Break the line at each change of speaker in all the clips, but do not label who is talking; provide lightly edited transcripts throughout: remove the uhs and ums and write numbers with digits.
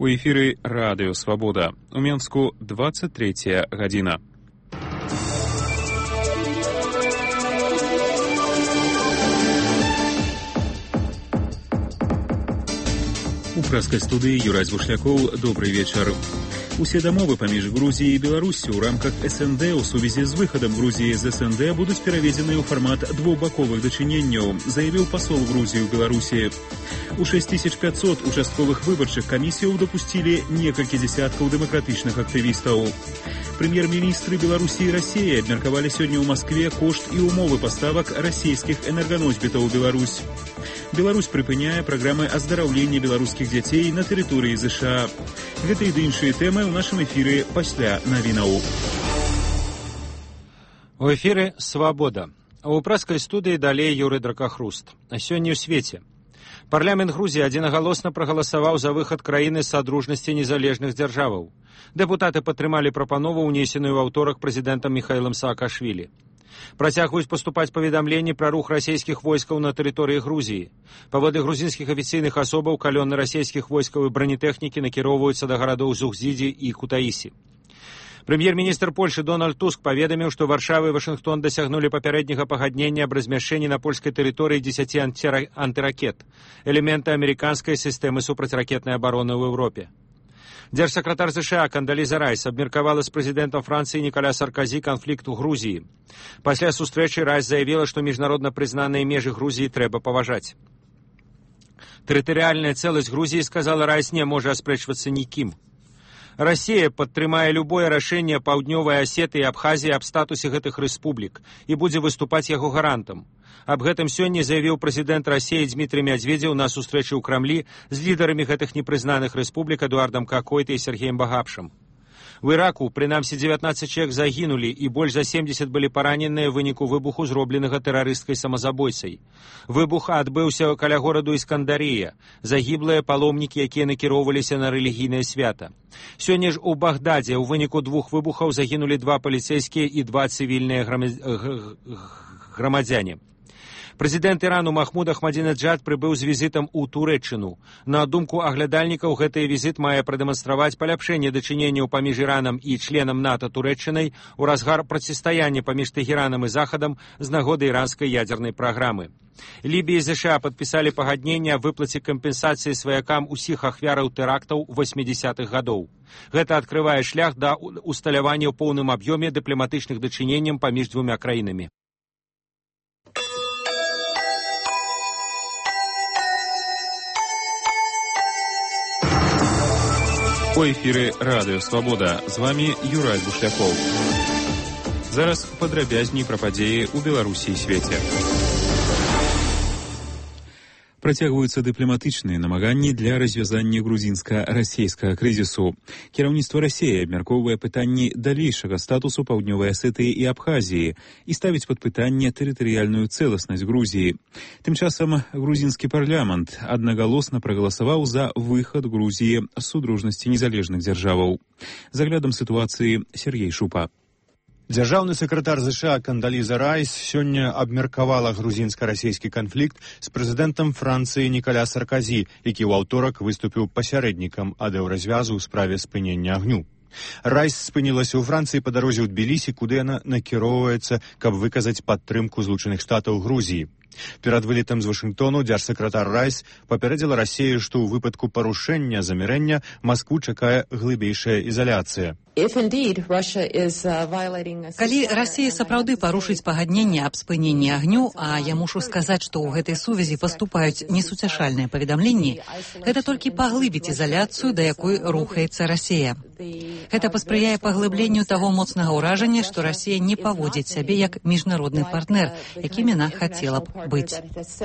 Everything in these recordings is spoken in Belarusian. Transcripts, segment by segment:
У эфіры Радыё Свабода. У Менску 23 гадзіна. У пражскай студыі Юрай Звушлякоў. Добрый вечар. Усе дамовы паміж Грузіяй і Беларусю ў рамках СНД ў сувязі з выхадам Грузіі з СНД будуць пераведзены ў фармат двухбаковых дачыненняў, заявіў пасол Грузіі ў Беларусі. У 6500 участковых выбарчых камісіяў дапусцілі некалькі дзесяткаў дэмакратычных актывістаў. Прэм'ер-міністры Беларусі і Расіі абмеркавалі сёння ў Маскве кошт і ўмовы паставак расійскіх энерганосьбітаў у Беларусь. Беларусь прыпыняе праграмы аздараўлення беларускіх дзяцей на тэрыторыі ЗША. Гэта і іншыя тэмы ў нашым эфіры пасля навінаў.
У эфіры «Свабода». У пражскай студыі далей Юрый Дракахруст. А сёння ў свеце. Парламент Грузіі адзінагалосна прагаласаваў за выхад краіны з садружнасці незалежных дзяржаваў. Дэпутаты падтрымалі прапанову, унесеную ў аўторак прэзідэнтам Міхаілам Саакашвілі. Працягваюць паступаць паведамленні пра рух расійскіх войскаў на тэрыторыі Грузіі. Паводле грузінскіх афіцыйных асобаў калёны расійскіх войскаў і бранітэхнікі накіроўваюцца да гарадоў Зугдзідзі і Кутаісі. Прэм'ер-міністр Польшы Дональд Туск паведаміў, што Варшава і Вашынгтон дасягнулі папярэдняга пагаднення аб размяшчэнні на польскай тэрыторыі 10 антыракет, элемента амерыканскай сістэмы супрацьракетнай абароны ў Еўропе. Дзяржсакратар ЗША Кандаліза Райс абмеркавала з прэзідэнтам Францыі Нікаля Сарказі канфлікт у Грузіі. Пасля сустрэчы Райс заявіла, што міжнародна прызнаныя межы Грузіі трэба паважаць. Тэрытарыяльная цэласць Грузіі, сказала Райс, не можа аспрэчвацца нікім. Расія падтрымае любое рашэнне Паўднёвай Асеты і Абхазіі аб статусе гэтых рэспублік і будзе выступаць яго гарантам. Аб гэтым сёння заявіў прэзідэнт Расіі Дмітрый Мядзведзеў на сустрэчы ў Крамлі з лідарамі гэтых непрызнаных рэспублік Эдуардам Какойта і Сергеем Багапшам. У Іраку, прынамсі, 19 чалавек загінулі і больш за 70 былі параненыя ў выніку выбуху, зробленага тэрарысткай самазабойцай. Выбух адбыўся каля гораду Іскандарія. Загіблыя паломнікі, якія накіроўваліся на рэлігійнае свята. Сёння ж у Багдадзе ў выніку 2 выбухаў загінулі 2 паліцэйскія і 2 цывільныя грамадзяне. Прэзідэнт Ірану Махмуд Ахмадзінеджад прыбыў з візітам у Турэччыну. На думку аглядальнікаў, гэты візіт мае прадэманстраваць паляпшэнне дачыненняў паміж Іранам і членам НАТО Турэччынай у разгар процістаяння паміж Тэхеранам і Захадам з нагоды іранскай ядзернай праграмы. Лібія і ЗША падпісалі пагадненне аб выплаце кампенсацыі сваякам усіх ахвяраў тэрактаў 80-х гадоў. Гэта адкрывае шлях да усталявання ў поўным аб'ёме дыпламатычных дачыненняў паміж двумя краінамі.
У эфіры Радыё Свабода. З вамі Юрай Звушлякоў. Зараз падрабязней пра падзеі ў Беларусі і свеце. Працягваюцца дыпламатычныя намаганні для развязання грузінска-расейскага крызісу. Кіраўніцтва Расіі абмяркоўвае пытанні далейшага статусу Паўднёвай Асетыі і Абхазіі і ставіць пад пытанне тэрытарыяльную цэласнасць Грузіі. Тым часам грузінскі парламент аднагалосна прагаласаваў за выхад Грузіі з судружнасці незалежных дзяржаваў. З аглядам сітуацыі Сергей Шупа.
Дзяржаўны сакратар ЗША Кандаліза Райс сёння абмеркавала грузінска-расійскі канфлікт з прэзідэнтам Францыі Нікаля Сарказі, які ў аўторак выступіў пасярэднікам ад еўразвязу ў справе спынення агню. Райс спынілася ў Францыі па дарозе ў Тбілісі, куды яна накіроўваецца, каб выказаць падтрымку Злучаных Штатаў Грузіі. Перад вылетам з Вашынгтону дзяржсакратар Райс папярэдзіла Расію, што ў выпадку парушэння замірэння Маскву чакае глыбейшая ізаляцыя.
Калі Расія сапраўды парушыць пагадненне аб спыненні агню, а я мушу сказаць, што ў гэтай сувязі паступаюць несуцяшальныя паведамленні, гэта толькі паглыбіць ізаляцыю, да якой рухаецца Расія. Гэта паспрыяе паглыбленню таго моцнага ўражання, што Расія не паводзіць сябе як міжнародны партнер, якім яна хацела б быць.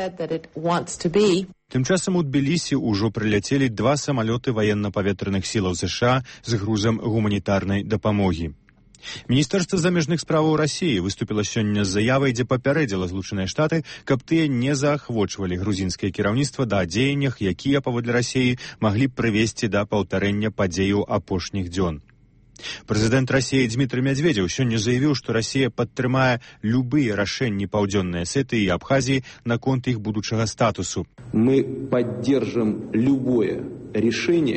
Тым часам у Тбілісі ўжо прыляцелі 2 самалёты ваенна-паветраных сілаў ЗША з грузам гуманітарнай дапамогі. Міністэрства замежных справаў Расіі выступіла сёння з заявай, дзе папярэдзіла Злучаныя Штаты, каб тыя не заахвочвалі грузінскае кіраўніцтва да дзеяннях, якія, паводле Расіі, маглі б прывесці да паўтарэння падзеяў апошніх дзён. Прэзідэнт Расіі Дмітрый Мядзведзеў сёння заявіў, што Расія падтрымае любыя рашэнні Паўдзённай Асетыі і Абхазіі наконт іх будучага статусу.
Мы поддержим любое решение,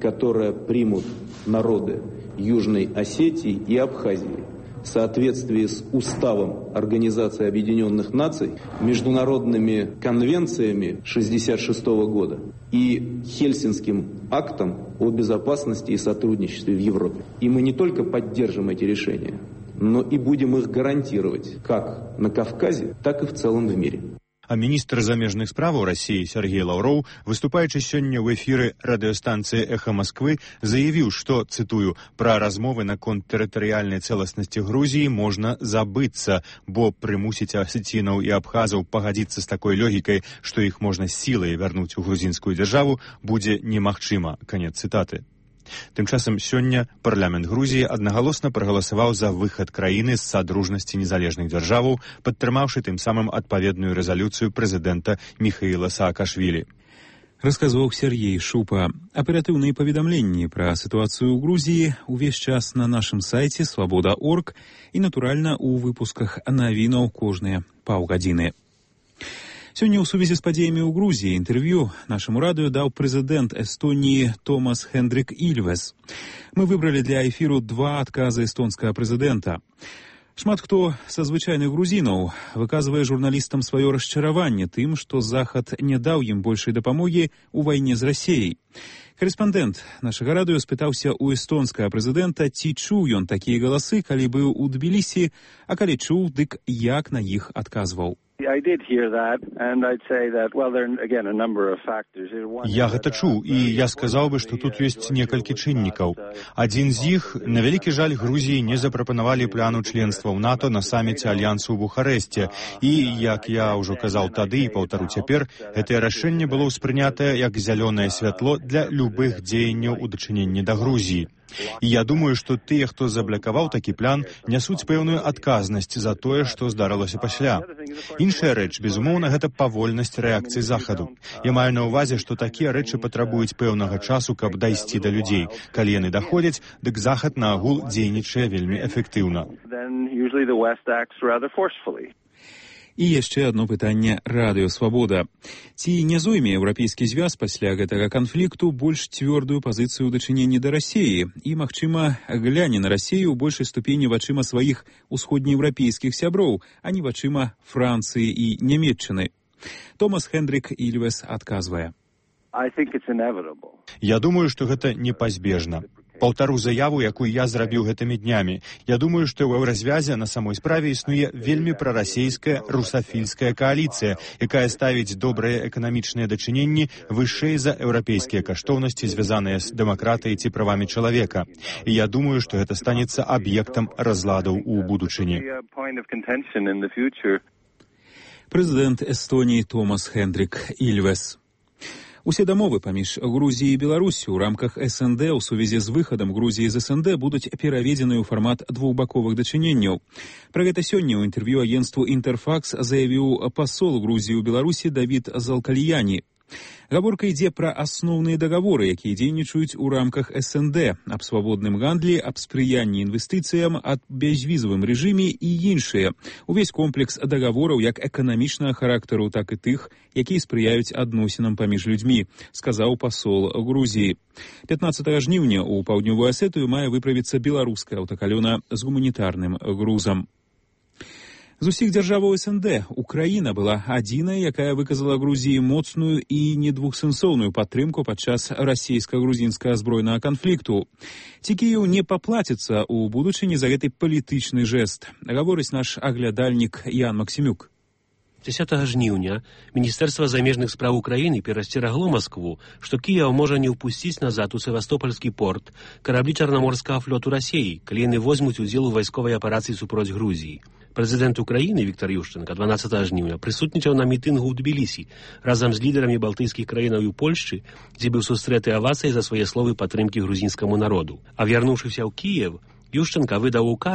которое примут народы Южной Осетии и Абхазии в соответствии с Уставом Организации Объединенных Наций, международными конвенциями 1966 года и Хельсинским актом о безопасности и сотрудничестве в Европе. И мы не только поддержим эти решения, но и будем их гарантировать как на Кавказе, так и в целом в мире.
А міністр замежных справаў России Сергей Лавров, выступаючы сёння ў эфіры радыёстанцыі «Эхо Москвы», заявіў, што, цытую, «пра размовы наконт тэрытарыяльнай цэласнасці Грузіі можна забыцца, бо прымусіць асецінаў і абхазаў пагадзіцца з такой логікай, што іх можна сілай вярнуць у грузінскую дзяржаву, будзе немагчыма». Канец цытаты. Тым часам сёння парламент Грузіі аднагалосна прагаласаваў за выхад краіны з садружнасці незалежных дзяржаваў, падтрымаўшы тым самым адпаведную рэзалюцыю прэзідэнта Міхаіла Саакашвілі.
Расказваў Сергей Шупа. Аператыўныя паведамленні пра сітуацыю ў Грузіі увесь час на нашым сайце «Свобода.орг» і, натуральна, у выпусках навінаў кожныя паўгадзіны. Сёння ў сувязі з падзеямі ў Грузіі інтэрв'ю нашаму радыё даў прэзідэнт Эстоніі Томас Хендрик Ільвес. Мы выбралі для эфіру два адказы эстонскага прэзідэнта. Шмат хто са звычайных грузінаў выказвае журналістам сваё расчараванне тым, што Захад не даў ім большай дапамогі ў вайне з Расіяй. Карэспандэнт нашага радыё спытаўся ў эстонскага прэзідэнта, ці чуў ён такія галасы, калі быў у Тбілісі, а калі чуў, дык як на іх адказваў.
Я гэта чуў, і я сказаў бы, што тут ёсць некалькі чыннікаў. Адзін з іх, на вялікі жаль, Грузіі не запрапанавалі пляну членства ў НАТО на саміце Альянсу ў Бухарэсце. І, як я ўжо казаў тады і паўтару цяпер, гэтае рашэнне было ўспрынятае як зялёнае святло для любых дзеянняў у дачыненні да Грузіі. І я думаю, што тыя, хто заблакаваў такі план, нясуць пэўную адказнасць за тое, што здарылася пасля. Іншая рэч, безумоўна, гэта павольнасць рэакцыі Захаду. Я маю на ўвазе, што такія рэчы патрабуюць пэўнага часу, каб дайсці да людзей. Калі яны даходзяць, дык Захад на агул дзейнічае вельмі эфектыўна.
І яшчэ адно пытанне радыё «Свабода». Ці не зойме Еўрапейскі звяз пасля гэтага канфлікту больш цвёрдую пазіцыю ў дачыненні да Расіі і, магчыма, гляне на Расію ў большай ступені вачыма сваіх усходнееўрапейскіх сяброў, а не вачыма Францыі і Нямецчыны? Томас Хендрик Ільвес адказвае.
Я думаю, што гэта непазбежна. Паўтару заяву, якую я зрабіў гэтымі днямі. Я думаю, што ў еўразвязе на самой справе існуе вельмі прарасійская русафільская кааліцыя, якая ставіць добрыя эканамічныя дачыненні вышэй за еўрапейскія каштоўнасці, звязаныя з дэмакратыяй ці правамі чалавека. І я думаю, што гэта станецца аб'ектам разладаў у будучыні.
Прэзідэнт Эстоніі Томас Хендрик Ільвес. Усе дамовы паміж Грузіяй і Беларусю ў рамках СНД ў сувязі з выхадам Грузіі з СНД будуць пераведзены ў фармат двухбаковых дачыненняў. Пра гэта сёння ў інтэрв'ю агенцтву «Інтэрфакс» заявіў пасол Грузіі ў Беларусі Давід Залкальяні. Гаворка ідзе пра асноўныя дагаворы, якія дзейнічаюць у рамках СНД, аб свабодным гандлі, аб спрыянні інвестыцыям, аб бязвізавым рэжыме і іншыя. Увесь комплекс дагавораў як эканамічнага характару, так і тых, якія спрыяюць адносінам паміж людзьмі, сказаў пасол Грузіі. 15 жніўня ў паўднёвую Асетыю мае выправіцца беларуская аўтакалёна з гуманітарным грузам. З усіх дзяржаваў СНД Украіна была адзіная, якая выказала Грузіі моцную і недвухсэнсоўную падтрымку падчас расійска-грузінскага збройнага канфлікту. Ці Кіеў не паплаціцца ў будучыні за гэты палітычны жэст, гаворыць наш аглядальнік Ян Максімюк.
10 жніўня Міністэрства замежных спраў Украіны перасцерагло Маскву, што Кіеў можа не ўпусціць назад у Севастопольскі порт караблі Чарнаморскага флоту Расіі, калі яны возьмуць удзел у вайсковай аперацыі супроць Грузіі. Прэзідэнт Украіны Віктор Ющенка 12 жніўня прысутнічаў на мітынгу ў Тбілісі разам з лідарамі балтыйскіх краінаў і Польшчы, дзе быў сустрэты авацыяй за свае словы падтрымкі грузінскаму народу. А вярнуўшыся ў Кіеў, Ющенка выдаў указ,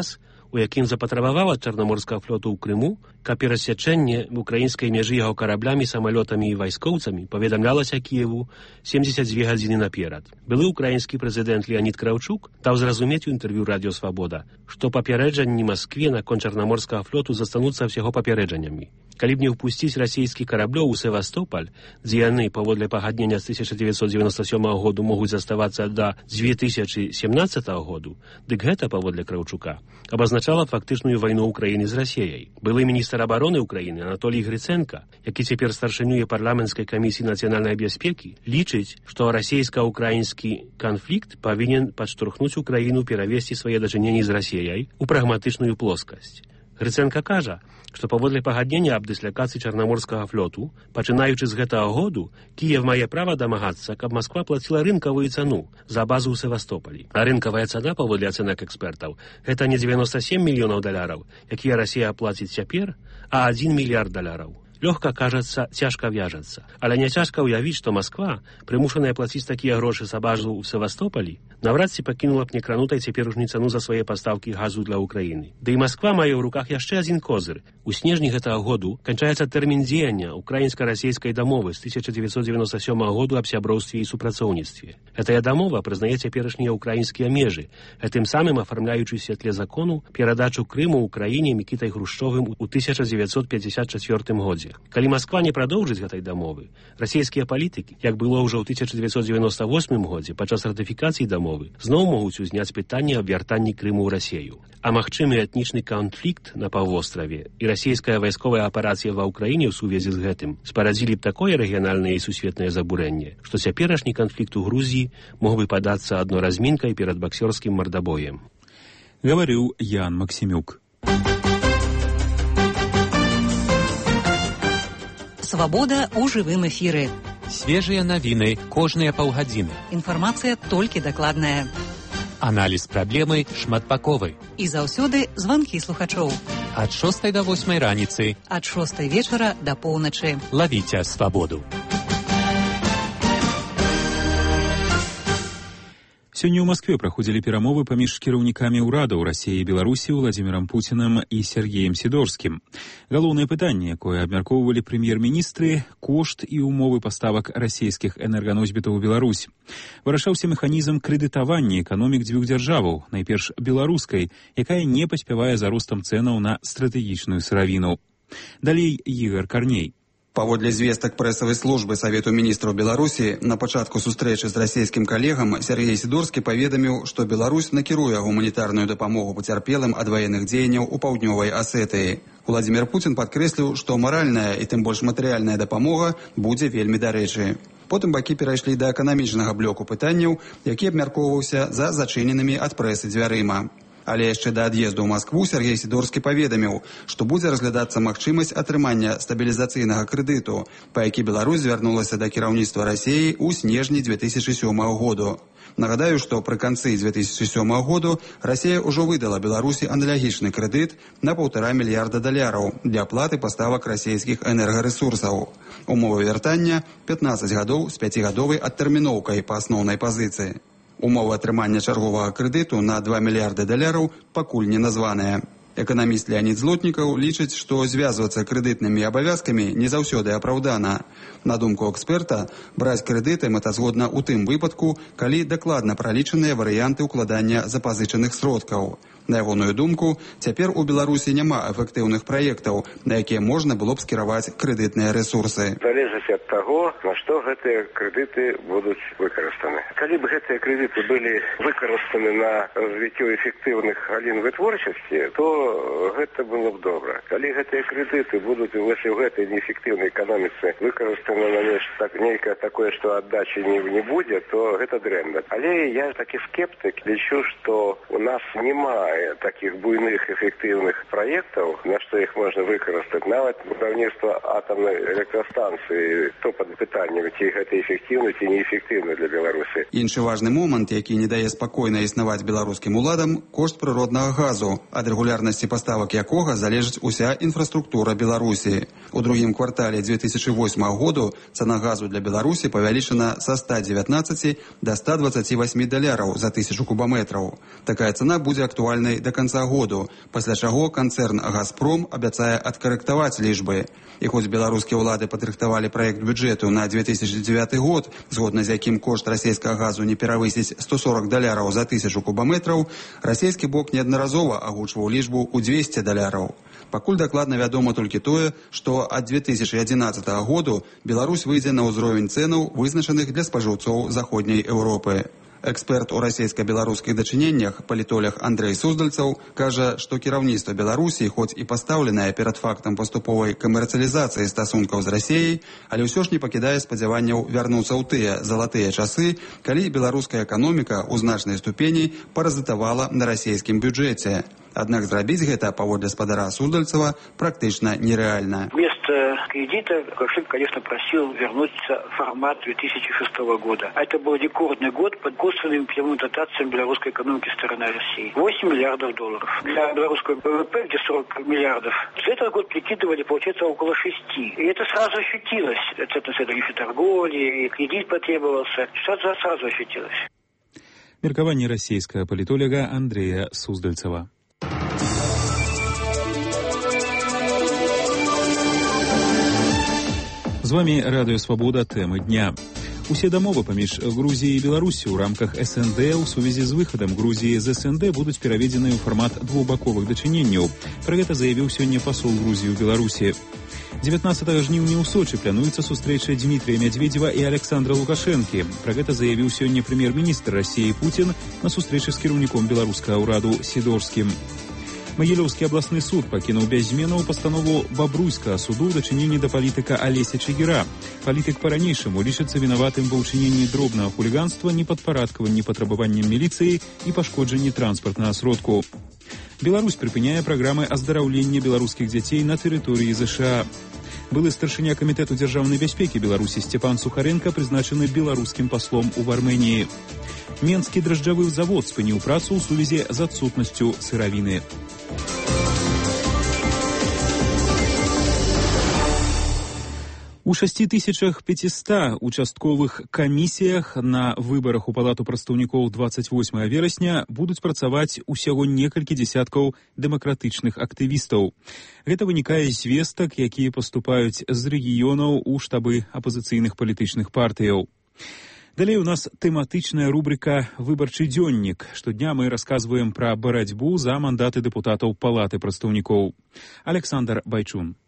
у якім запатрабаваў ад чарнаморскага флоту ў Крыму, каб перасячэнне украінскай мяжы яго караблямі, самалётамі і вайскоўцамі паведамлялася Кіеву 72 гадзіны наперад. Былы украінскі прэзідэнт Леонід Кравчук даў зразумець у інтэрв'ю Радіо Свабода, што папярэджанні Маскве наконт чарнаморскага флоту застануцца ўсяго папярэджаннямі. Калі б не ўпусціць расійскі караблёў у Севастополь, дзе яны, паводле пагаднення з 1997 году, могуць заставацца да 2017 году, дык гэта, паводле Краўчука, абазначала фактычную вайну Украіны з Расіяй. Былы міністр абароны Украіны Анатолій Гриценко, які цяпер старшынюе парламенцкай камісіі нацыянальнай бяспекі, лічыць, што расійска-украінскі канфлікт павінен падштурхнуць Украіну перавесці свае дачыненні з Расіяй у прагматычную плоскасць. Гриценко кажа, што паводле пагаднення аб дыслякацыі чарнаморскага флоту, пачынаючы з гэтага году, Кіев мае права дамагацца, каб Масква плаціла рынкавую цану за базу ў Севастополі. А рынкавая цана, паводле ацэнак экспертаў, гэта не 97 мільёнаў даляраў, якія Расія плаціць цяпер, а 1 мільярд даляраў. Лёгка, кажацца, цяжка вяжацца. Але не цяжка ўявіць, што Масква, прымушаная плаціць такія грошы за базу ў Севастополі, наврад ці пакінула б некранутай цяперашнюю цану за свае пастаўкі газу для Украіны. Ды і Масква мае ў руках яшчэ адзін козыр. У снежні гэтага году канчаецца тэрмін дзеяння украінска-расійскай дамовы з 1997 году аб сяброўстве і супрацоўніцтве. Гэтая дамова прызнае цяперашнія украінскія межы, гэтым самым афармляючы ў святле закону перадачу Крыму Украіне Мікітай Хрушчовым у 1954 годзе. Калі Масква не прадоўжыць гэтай дамовы, расійскія палітыкі, як было ўжо ў 1998 годзе падчас ратыфікацыі дамовы, зноў могуць узняць пытанне аб вяртанні Крыму ў Расію. А магчымы этнічны канфлікт на паўвостраве і расійская вайсковая аперацыя ва ўкраіне ў сувязі з гэтым спарадзілі б такое рэгіянальнае і сусветнае забурэнне, што цяперашні канфлікт у Грузіі мог бы падацца адно размінкай перад баксёрскім мардабоем.
Гаварыў Ян Максімюк.
Свабода ў жывым эфіры.
Свежыя навіны кожныя паўгадзіны.
Інфармацыя толькі дакладная.
Аналіз праблемы шматбаковы.
І заўсёды званкі слухачоў.
Ад 6 до 8 раніцы.
Ад 6 вечара да поўначы.
Лавіце свабоду.
Сёння ў Маскве праходзілі перамовы паміж кіраўнікамі ўрадаў Расіі і Беларусі Владзімірам Пуцінам і Сергеем Сідорскім. Галоўнае пытанне, якое абмяркоўвалі прэм'ер-міністры, кошт і ўмовы паставак расійскіх энерганосьбітаў у Беларусь. Вырашаўся механізм крэдытавання эканомік дзвюх дзяржаваў, найперш беларускай, якая не паспявае за ростам цэнаў на стратэгічную сыравіну. Далей Ігор Карней.
Паводле звестак прэсавай службы Савету міністраў Беларусі, на пачатку сустрэчы з расійскім калегам Сергей Сідорскі паведаміў, што Беларусь накіруе гуманітарную дапамогу пацярпелым ад ваенных дзеянняў у паўднёвай Асетыі. Владзімір Пуцін падкрэсліў, што маральная і тым больш матэрыяльная дапамога будзе вельмі дарэчы. Потым бакі перайшлі да эканамічнага блоку пытанняў, які абмяркоўваўся за зачыненымі ад прэсы дзвярыма. Але яшчэ да ад'езду ў Маскву Сергей Сідорскі паведаміў, што будзе разглядацца магчымасць атрымання стабілізацыйнага крэдыту, па які Беларусь звярнулася да кіраўніцтва Расіі ў снежні 2007 году. Нагадаю, што пры канцы 2007 году Расія ўжо выдала Беларусі аналагічны крэдыт на 1,5 мільярда даляраў для аплаты паставак расійскіх энергарэсурсаў. Умовы вяртання 15 гадоў з 5-гадовай адтэрміноўкай па асноўнай пазіцыі. Умовы атрымання чарговага крэдыту на 2 мільярды даляраў пакуль не названыя. Эканаміст Леонід Злотнікаў лічыць, што звязвацца крэдытнымі абавязкамі не заўсёды апраўдана. На думку эксперта, браць крэдыты мэтазгодна ў тым выпадку, калі дакладна пралічаныя варыянты ўкладання запазычаных сродкаў. На ягоную думку, цяпер у Беларусі няма эфектыўных праектаў, на якія можна было б скіраваць крэдытныя рэсурсы.
Залежыць ад таго, на што гэтыя крэдыты будуць выкарыстаны. Калі б гэтыя крэдыты былі выкарыстаны на развіццё эфектыўных галін вытворчасці, то гэта было б добра. Калі гэтыя крэдыты будуць у гэтай неэфектыўнай эканоміцы выкарыстаны на нешта нейкае такое, што аддачы не будзе, то гэта дрэнна. Але я такі скептык, лічу, што у нас немає таких буйных эфектыўных праектаў, на што іх можна выкарыстаць. Нават будаўніцтва атамнай электрастанцыі, то пад пытаннем, ці гэта эфектыўна, ці неэфектыўна для Беларусі.
Іншы важны момант, які не дае спакойна існаваць беларускім уладам, кошт прыроднага газу, ад рэгулярнасці паставак якога залежыць уся інфраструктура Беларусі. У другім квартале 2008 году цана газу для Беларусі павялічана са 119 до 128 даляраў за 1000 кубаметраў. Такая цана будзе актуальна павышальнай да канца году, пасля чаго канцэрн «Газпром» абяцае адкарэктаваць лічбы. І хоць беларускія ўлады падрыхтавалі праект бюджэту на 2009 год, згодна з якім кошт расійскага газу не перавысіць $140 за 1000 кубаметраў, расійскі бок неаднаразова агучваў лічбу ў $200. Пакуль дакладна вядома толькі тое, што ад 2011 году Беларусь выйдзе на ўзровень цэнаў, вызначаных для спажыўцоў заходняй Еўропы. Эксперт у расійска-беларускіх дачыненнях, палітолог Андрэй Суздальцаў, кажа, што кіраўніцтва Беларусі, хоць і пастаўленае перад фактам паступовай камерцыялізацыі стасункаў з Расіяй, але ўсё ж не пакідае спадзяванняў вярнуцца ў тыя залатыя часы, калі беларуская эканоміка ў значнай ступені паразітавала на расійскім бюджэце. Аднак зрабіць гэта, паводле спадара Суздальцева, практычна нереально.
Вместо кредита Лукашенко, конечно, просил вернуться в формат 2006 года. А это был рекордный год под косвенными прямыми дотациями белорусской экономики со стороны России. $8 миллиардов. Для белорусского ВВП, где 40 миллиардов, за этот год прикидывали, получается, около 6. И это сразу ощутилось. Это тарифы торговли, и кредит потребовался. Сразу ощутилось.
Меркаванне расійскага палітолага Андрэя Суздальцева. З вами Радыё Свабода, тэмы дня. Усе дамовы паміж Грузіяй і Беларусю ў рамках СНД ў сувязі з выхадам Грузіі з СНД будуць пераведзены ў фармат двухбаковых дачыненняў. Пра гэта заявіў сёння пасол Грузіі ў Беларусі. 19 жніўня ў Сочы плануецца сустрэча Дмітрия Медведева і Александра Лукашэнкі. Пра гэта заявіў сёння прэм'ер-міністр Расіі Путін на сустрэчы з кіраўніком беларускага ўраду Сідорскім. Магілёўскі абласны суд пакінуў без зменаў пастанову бабруйскага суду ў дачыненні да палітыка Алеся Чигіра. Палітык па-ранейшаму лічыцца вінаватым ва ўчыненні дробнага хуліганства, непадпарадкаванні патрабаванням міліцыі і пашкоджанні транспартнага сродку. Беларусь прыпыняе праграмы аздараўлення беларускіх дзяцей на тэрыторыі ЗША. Былы старшыня камітэту дзяржаўнай бяспекі Беларусі Степан Сухаренко прызначаны беларускім паслом у Арменіі. Менскі дражджавы завод спыніў працу ў сувязі з адсутнасцю сыравіны. У 6500 участковых камісіях на выбарах у палату прадстаўнікоў 28 верасня будуць працаваць усяго некалькі дзесяткаў дэмакратычных актывістаў. Гэта вынікае з звестак, якія паступаюць з рэгіёнаў у штабы апазіцыйных палітычных партыяў. Далей у нас тэматычная рубрика «Выбарчы дзённік». Штодня мы расказваем пра барацьбу за мандаты дэпутатаў палаты прадстаўнікоў. Александр Байчун.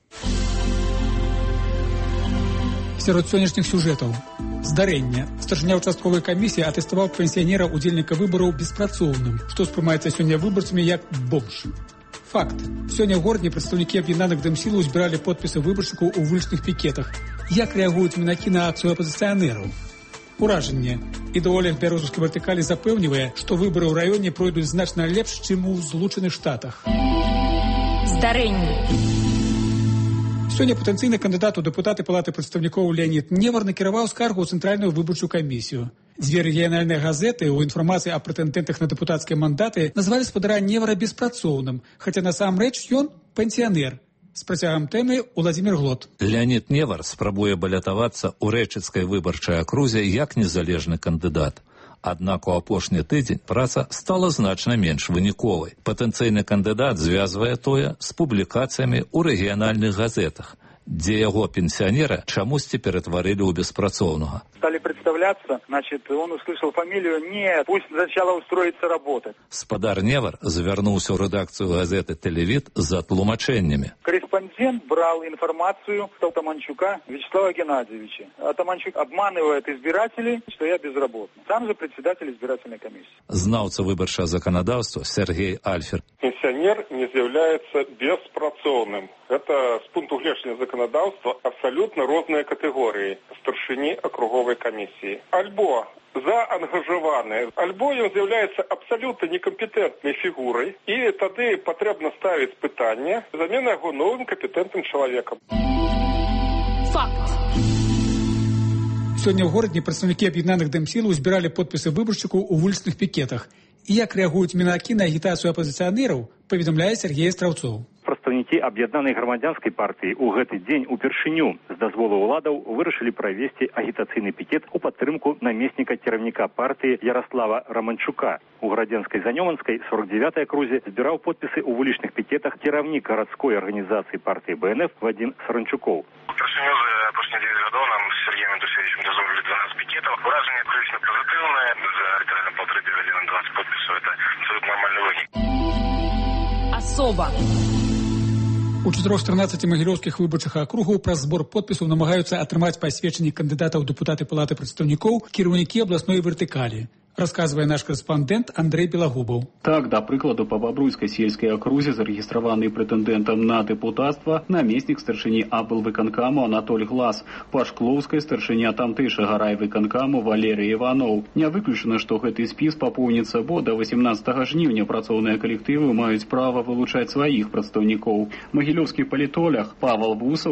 Сярод сённяшніх сюжэтаў. Здарэнне. Старшыня участковай камісіі атэставаў пенсіянера удзельніка выбараў беспрацоўным, што спрымаецца сёння выбарцамі як бомж. Факт. Сёння ў горадзе прадстаўнікі аб'яднаных дэмсілаў збіралі подпісы выбаршчыкаў у вулічных пікетах. Як рэагуюць мінакі на акцыю апазіцыянераў? Уражанне. Ідэолог бярозаўскай вертыкалі запэўнівае, што выбары ў раёне пройдуць значна лепш, чым у Злучаных Штатах.
Здарэнне.
Сёння патэнцыйны кандыдат у дэпутаты палаты прадстаўнікоў Леонід Невар накіраваў скаргу ў цэнтральную выбарчую камісію. Дзве рэгіянальныя газеты ў інфармацыі аб прэтэндэнтах на дэпутацкія мандаты назвалі спадара Невара беспрацоўным, хаця насамрэч ён пенсіянер. З працягам тэмы Уладзімір Глот.
Леонід Невар спрабуе балятавацца ў рэчыцкай выбарчай акрузе як незалежны кандыдат. Аднак у апошні тыдзень праца стала значна менш выніковай. Патэнцыйны кандыдат звязвае тое з публікацыямі ў рэгіянальных газетах, дзе яго пенсионера чамусьці перетворили у беспрацоўнага.
Стали представляться, значит, он услышал фамилию, нет, пусть сначала устроится работать.
Спадар Невар завернулся в редакцию газеты «Телевид» за тлумаченнями.
Корреспондент брал информацию с Атаманчука Вячеслава Геннадьевича. Атаманчук обманывает избирателей, что я безработный. Сам же председатель избирательной комиссии.
Знаўца выбарчага законодаўства Сергей Альфер.
Пенсионер не является беспрацоўным. Это с пункту гледжання законодаўства абсолютно розныя катэгорыі старшыні акруговай камісіі. Альбо заангажаваны, альбо ён з'яўляецца абсолютно некомпетентнай фігурай, і тады патрэбна ставіць пытанне замена яго новым компетентным чалавекам.
Факт. Сёння ў горадзе прадстаўнікі аб'яднаных дэмсілаў збіралі подпісы выбаршчыкаў у вулічных пікетах. І як рэагуюць мінакі на агітацыю апазіцыянераў, паведамляе Сергей Страўцоў.
Прадстаўнікі
Кіраўнікі аб'яднанай грамадзянскай партыі ў гэты дзень упершыню з дазволу ўладаў вырашылі правесці агітацыйны пікет у падтрымку намесніка кіраўніка партыі Ярослава Романчука. У Градзенскай Занёманскай 49-й акрузе збіраў подпісы ў вулічных пікетах кіраўнік гарадской арганізацыі партыі БНФ Вадзім Саранчукоў.
Упершыню за апошнія 9 гадоў нам з Сергеем Медусевичем дазволілі 12 пікетаў. Уражанне абсолютно позитивное. За літаральна 1,5 гадзіны 20 подпісаў. Это абсолютно нормальный вынік.
Особа.
У 4 з 13 магілёўскіх выбарчых акругаў праз збор подпісаў намагаюцца атрымаць пасведчанні кандыдатаў у дэпутаты палаты прадстаўнікоў кіраўнікі абласной вертыкалі. Расказвае наш корэспандэнт Андрей Белагубаў.
Так, да прыкладу, па Бабруйскай сельскай акрузе зарэгістраваны прэтэндэнтам на дэпутацтва намеснік старшыні аблвыканкаму Анатоль Глас, па Шклоўскай старшыня тамтэйшага райвыканкаму Валерый Іваноў. Не выключана, што гэты спіс папоўніцца, бо да 18 жніўня працоўныя калектывы маюць права вылучаць сваіх прадстаўнікоў. Магілёўскі палітолог Павел Вусаў.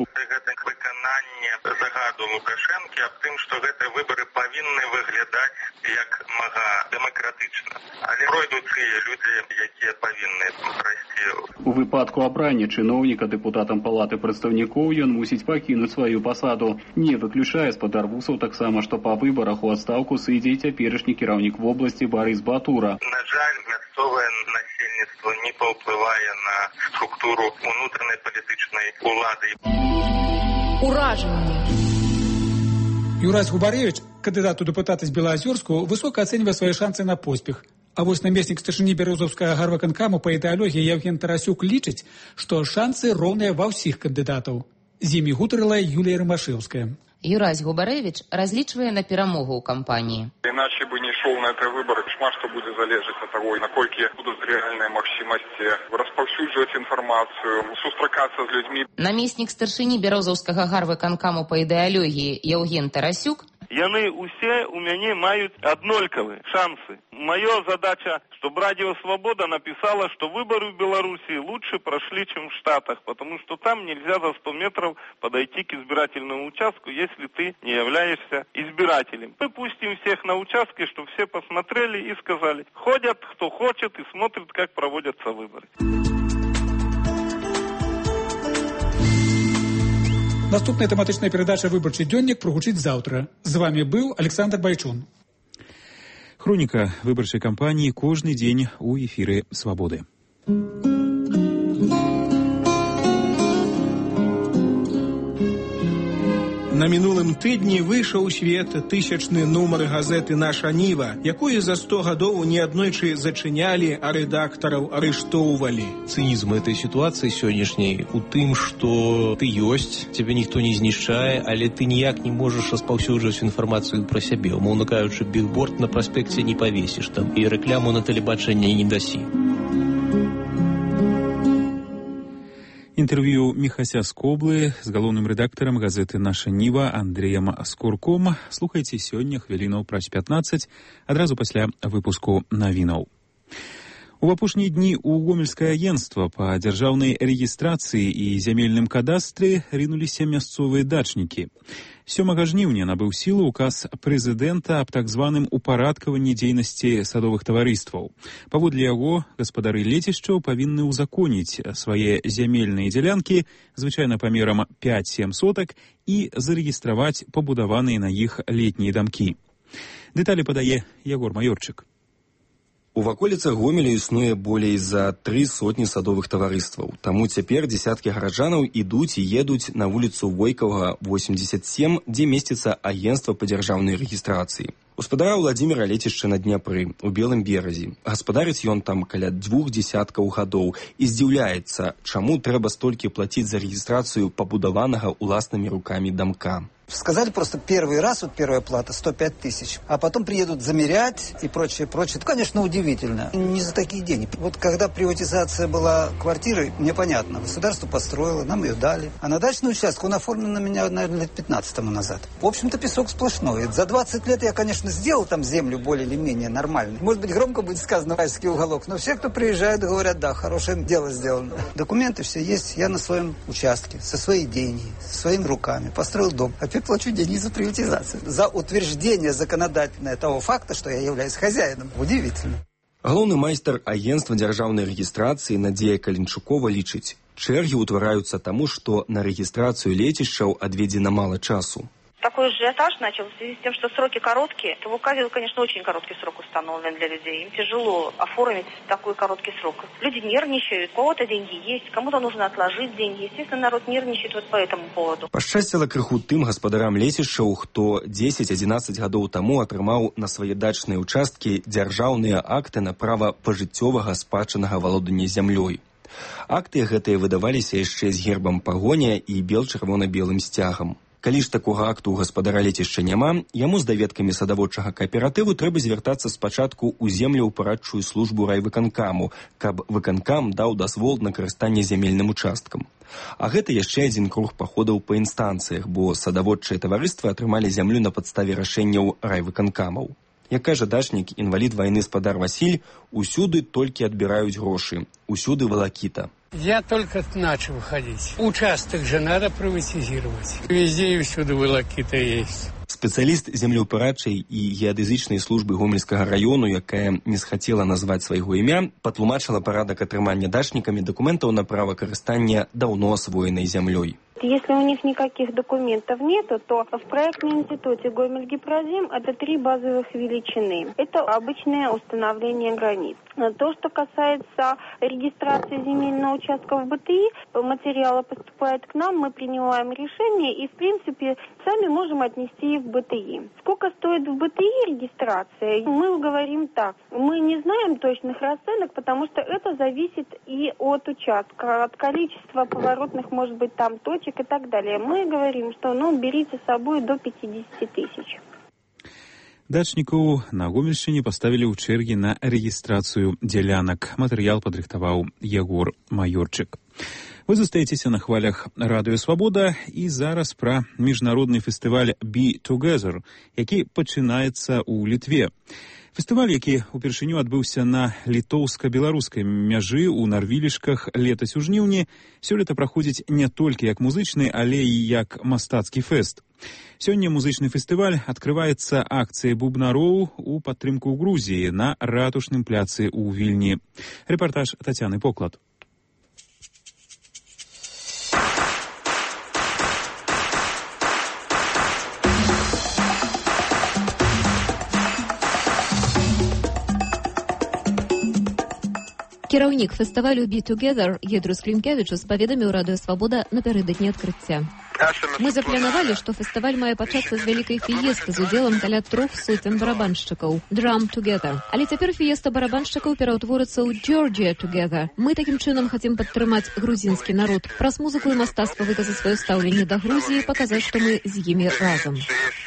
Загаду Лукашэнкі аб тым, што гэтыя выбары павінны выглядаць як мага дэмакратычна. Але пройдуць тыя людзі, якія павінны прайсці.
У выпадку абрання чыноўніка дэпутатам палаты прадстаўнікоў ён мусіць пакінуць сваю пасаду. Не выключае спадар Вусаў таксама, што па выбарах у адстаўку сыдзе цяперашні кіраўнік вобласці Барыс Батура.
На жаль, мясцовае насельніцтва не паўплывае на структуру унутранай палітычнай улады.
Уражанне.
Юрась Губаревич, кандыдат у дэпутаты з Белаазёрску, высока ацэньвае свае шансы на поспех. А вось намеснік старшыні бярозаўскага гарвыканкаму па ідэалогіі Евген Тарасюк лічыць, што шансы роўныя ва ўсіх кандыдатаў. З імі гутарыла Юлія Рымашэўская.
Юрась Губаревич разлічвае на перамогу ў кампаніі.
Иначе бы не шел на эти выборы. Шмат что будет залежать от того, наколькі будут реальные магчимости распаўсюджваць информацию, сустракаться с людьми.
Намеснік старшыні бярозаўскага гарвыканкаму па ідэалогіі Евген Тарасюк.
Яны усе у мяне маюць аднолькавыя шансы. Моя задача, чтобы Радио Свобода написала, что выборы в Беларуси лучше прошли, чем в Штатах, потому что там нельзя за 100 метров подойти к избирательному участку, если ты не являешься избирателем. Мы пустим всех на участке, чтобы все посмотрели и сказали, ходят кто хочет и смотрят, как проводятся выборы.
Наступная тэматычная перадача «Выбарчы дзённік» прагучыць заўтра. З вами быў Александр Байчун.
Хроніка выбарчай кампаніі кожны дзень у эфіры «Свабоды».
На мінулым тыдні выйшаў у свет 1000-ны нумар газеты «Наша Ніва», якую за 100 гадоў неаднойчы зачынялі, а рэдактараў арыштоўвалі.
Цынізм этой сітуацыі сённяшняй у тым, што ты ёсць, цябе ніхто не знішчае, але ты ніяк не можаш распаўсюджваць інфармацыю пра сябе. Умоўна кажучы, білборд на праспекце не павесіш там і рэкляму на тэлебачанні не дасі.
Інтэрв'ю Міхася Скоблы з галоўным рэдактарам газеты «Наша Ніва» Андрэем Скурком слухайце сёння хвілінаў праз 15, адразу пасля выпуску навінаў. У апошнія дні ў гомельскае агенцтва па дзяржаўнай рэгістрацыі і зямельным кадастры рынуліся мясцовыя дачнікі. 7 жніўня набыў сілу ўказ прэзідэнта аб так званым упарадкаванні дзейнасці садовых таварыстваў. Паводле яго гаспадары лецішчаў павінны ўзаконіць свае зямельныя дзялянкі, звычайна памерам 5-7 сотак, і зарэгістраваць пабудаваныя на іх летнія дамкі. Дэталі падае Ягор Маёрчык.
У ваколіцах Гомеля існуе болей за 300 садовых таварыстваў. Таму цяпер дзесяткі гараджанаў ідуць і едуць на вуліцу Войкавага, 87, дзе месціцца агенцтва па дзяржаўнай рэгістрацыі. Гаспадара Владзіміра лецішча на Дняпры, у Белым беразе. Гаспадарыць ён там каля 2 дзесяткаў гадоў і здзіўляецца, чаму трэба столькі плаціць за рэгістрацыю пабудаванага уласнымі рукамі дамка.
Сказали просто первый раз, вот первая плата, 105 тысяч, а потом приедут замерять и прочее, прочее. Это, конечно, удивительно. Не за такие деньги. Вот когда приватизация была квартиры, мне понятно, государство построило, нам ее дали. А на дачный участок он оформлен на меня, наверное, лет 15 тому назад. В общем-то, песок сплошной. За 20 лет я, конечно, сделал там землю более или менее нормально. Может быть, громко будет сказано «райский уголок», но все, кто приезжает, говорят, да, хорошее дело сделано. Документы все есть. Я на своем участке, со своей деньги, своими руками построил дом. Плачу деньги за приватизацию. За утверждение законодательное того факта, что я являюсь хозяином. Удивительно.
Галоўны майстар агенцтва дзяржаўнай рэгістрацыі Надзея Калінчукова лічыць, Чэргі ўтвараюцца таму, што на рэгістрацыю лецішчаў адведзена мала часу.
Такой ажиотаж начал в связи с тем, что сроки короткие. В указе, конечно, очень короткий срок установлен для людей. Им тяжело оформить такой короткий срок. Люди нервничают, у кого-то деньги есть, кому-то нужно отложить деньги. Естественно, народ нервничает вот по этому поводу.
Пашчасціла крыху тым гаспадарам лецішчаў, хто 10-11 гадоў таму атрымаў на свае дачныя ўчасткі дзяржаўныя акты на права пажыццёвага спадчыннага валодання зямлёй. Акты гэтыя выдаваліся яшчэ з гербам пагоня і бел-чырвона-белым сцягам. Калі ж такога акту ў гаспадара лецішча няма, яму з даведкамі садаводчага кааператыву трэба звяртацца спачатку ў землеўпарадчую службу райвыканкаму, каб выканкам даў дазвол на карыстанне зямельным участкам. А гэта яшчэ адзін круг паходаў па інстанцыях, бо садаводчыя таварыствы атрымалі зямлю на падставе рашэнняў райвыканкамаў. Як кажа дачнік, інвалід вайны спадар Васіль, усюды толькі адбіраюць грошы, усюды валакіта.
Я только начал ходить. Участок же надо приватизировать. Везде и всюду волокита есть.
Спецыяліст землеўпарадчай і геадэзычнай службы Гомельскага раёну, якая не схацела назваць свайго імя, патлумачыла парадак атрымання дачнікамі дакументаў на права карыстання даўно асвоенай зямлёй.
Если у них никаких документов нету, то в проектном институте Гомель-Гипрозим это 3 базовых величины. Это обычное установление границ. То, что касается регистрации земельного участка в БТИ, материалы поступают к нам, мы принимаем решение и, в принципе, сами можем отнести в БТИ. Сколько стоит в БТИ регистрация? Мы говорим так. Мы не знаем точных расценок, потому что это зависит и от участка, от количества поворотных, может быть, там точек и так далее. Мы говорим, что берите с собой до 50 тысяч.
Дачнікаў на Гомельшчыне паставілі ў чэргі на рэгістрацыю дзялянак. Матэрыял падрыхтаваў Егор Майорчык. Вы застаецеся на хвалях Радыё Свабода і зараз пра міжнародны фестываль Be Together, які пачынаецца ў Літве. Фестываль, які ўпершыню адбыўся на літоўска-беларускай мяжы ў Нарвілішках летась у жніўні, сёлета праходзіць не толькі як музычны, але і як мастацкі фэст. Сёння музычны фестываль адкрываецца акцыяй бубнароў у падтрымку Грузіі на ратушным пляцы ў Вільні. Рэпартаж Тацяны Поклад.
Кіраўнік фестывалю Be Together Гедрус Клімкевічус паведаміў Радыё Свабода напярэдадні адкрыцця. Мы запланавалі, што фестываль мае пачацца з вялікай фіесты з удзелам каля 300 барабаншчыкаў Drum Together. Але цяпер фіеста барабаншчыкаў пераўтворыцца ў Georgia Together. Мы такім чынам хацім падтрымаць грузінскі народ. Праз музыку і мастацтва выказаць сваё стаўленне да Грузіі, паказаць, што мы з імі разам.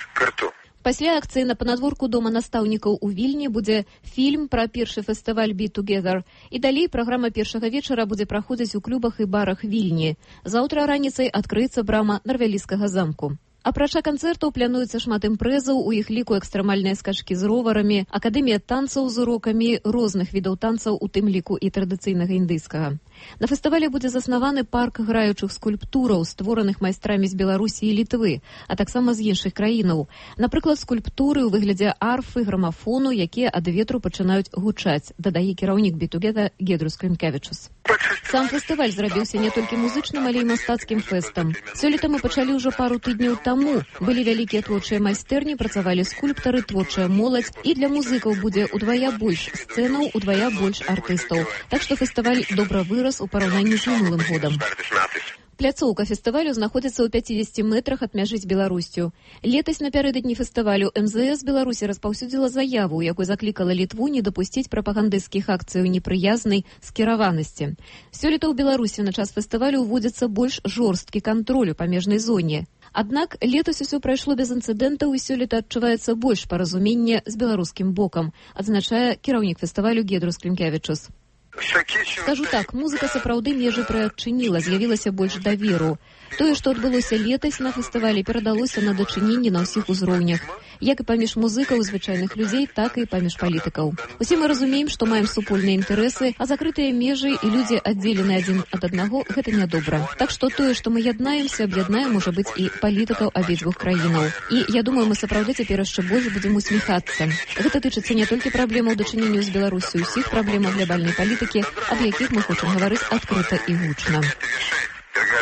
Пасля акцыі на панадворку дома настаўнікаў у Вільні будзе фільм пра першы фестываль Be Together. І далей праграма першага вечара будзе праходзіць у клубах і барах Вільні. Заўтра раніцай адкрыецца брама Нарвяліскага замку. Апрача канцэртаў плануецца шмат імпрэзаў, у іх ліку экстрэмальныя скачкі з роварамі, акадэмія танцаў з урокамі розных відаў танцаў, у тым ліку і традыцыйнага індыйскага. На фестывале будзе заснаваны парк граючых скульптураў, створаных майстрамі з Беларусі і Літвы, а таксама з іншых краінаў. Напрыклад, скульптуры ў выглядзе арфы, грамафону, якія ад ветру пачынаюць гучаць, дадае кіраўнік Be Together Гедрус Клімкевічус. Сам фестываль зрабіўся не толькі музычным, але і мастацкім фэстам. Сёлета мы пачалі ўжо пару тыдняў таму. Былі вялікія творчыя майстэрні, працавалі скульптары, творчая моладзь, і для музыкаў будзе удвая больш сцэнаў, удвая больш артыстаў. Так што фестываль добра вырас у параўнанні з мінулым годам. Пляцоўка фестывалю знаходзіцца ў 50 метрах ад мяжы з Беларусцю. Летась напярэдадні фестывалю МЗС Беларусі распаўсюдзіла заяву, у якой заклікала Літву не дапусціць прапагандысцкіх акцыяў непрыязнай скіраванасці. Сёлета ў Беларусі на час фестывалю ўводзіцца больш жорсткі кантроль у памежнай зоне. Аднак летась усё прайшло без інцыдэнтаў і сёлета адчуваецца больш паразумення з беларускім бокам, адзначае кіраўнік фестывалю Гедрус Клімкевічус. Скажу так, музыка сапраўды межы прыадчыніла, з'явілася больш даверу. Тое, што адбылося летась на фестывалі, перадалося на дачыненні на ўсіх узроўнях. Як і паміж музыкаў, звычайных людзей, так і паміж палітыкаў. Усе мы разумеем, што маем супольныя інтарэсы, а закрытыя межы і людзі аддзелены адзін ад аднаго, гэта нядобра. Так што тое, што мы яднаемся, аб'яднаем, можа быць, і палітыкаў абедзвюх краінаў. І я думаю, мы сапраўды цяпер яшчэ больш будзем усміхацца. Гэта тычыцца не толькі праблемаў дачынення з Беларусю, усіх праблемаў глобальнай палітыкі, аб якіх мы хочам гаварыць адкрыта і гучна.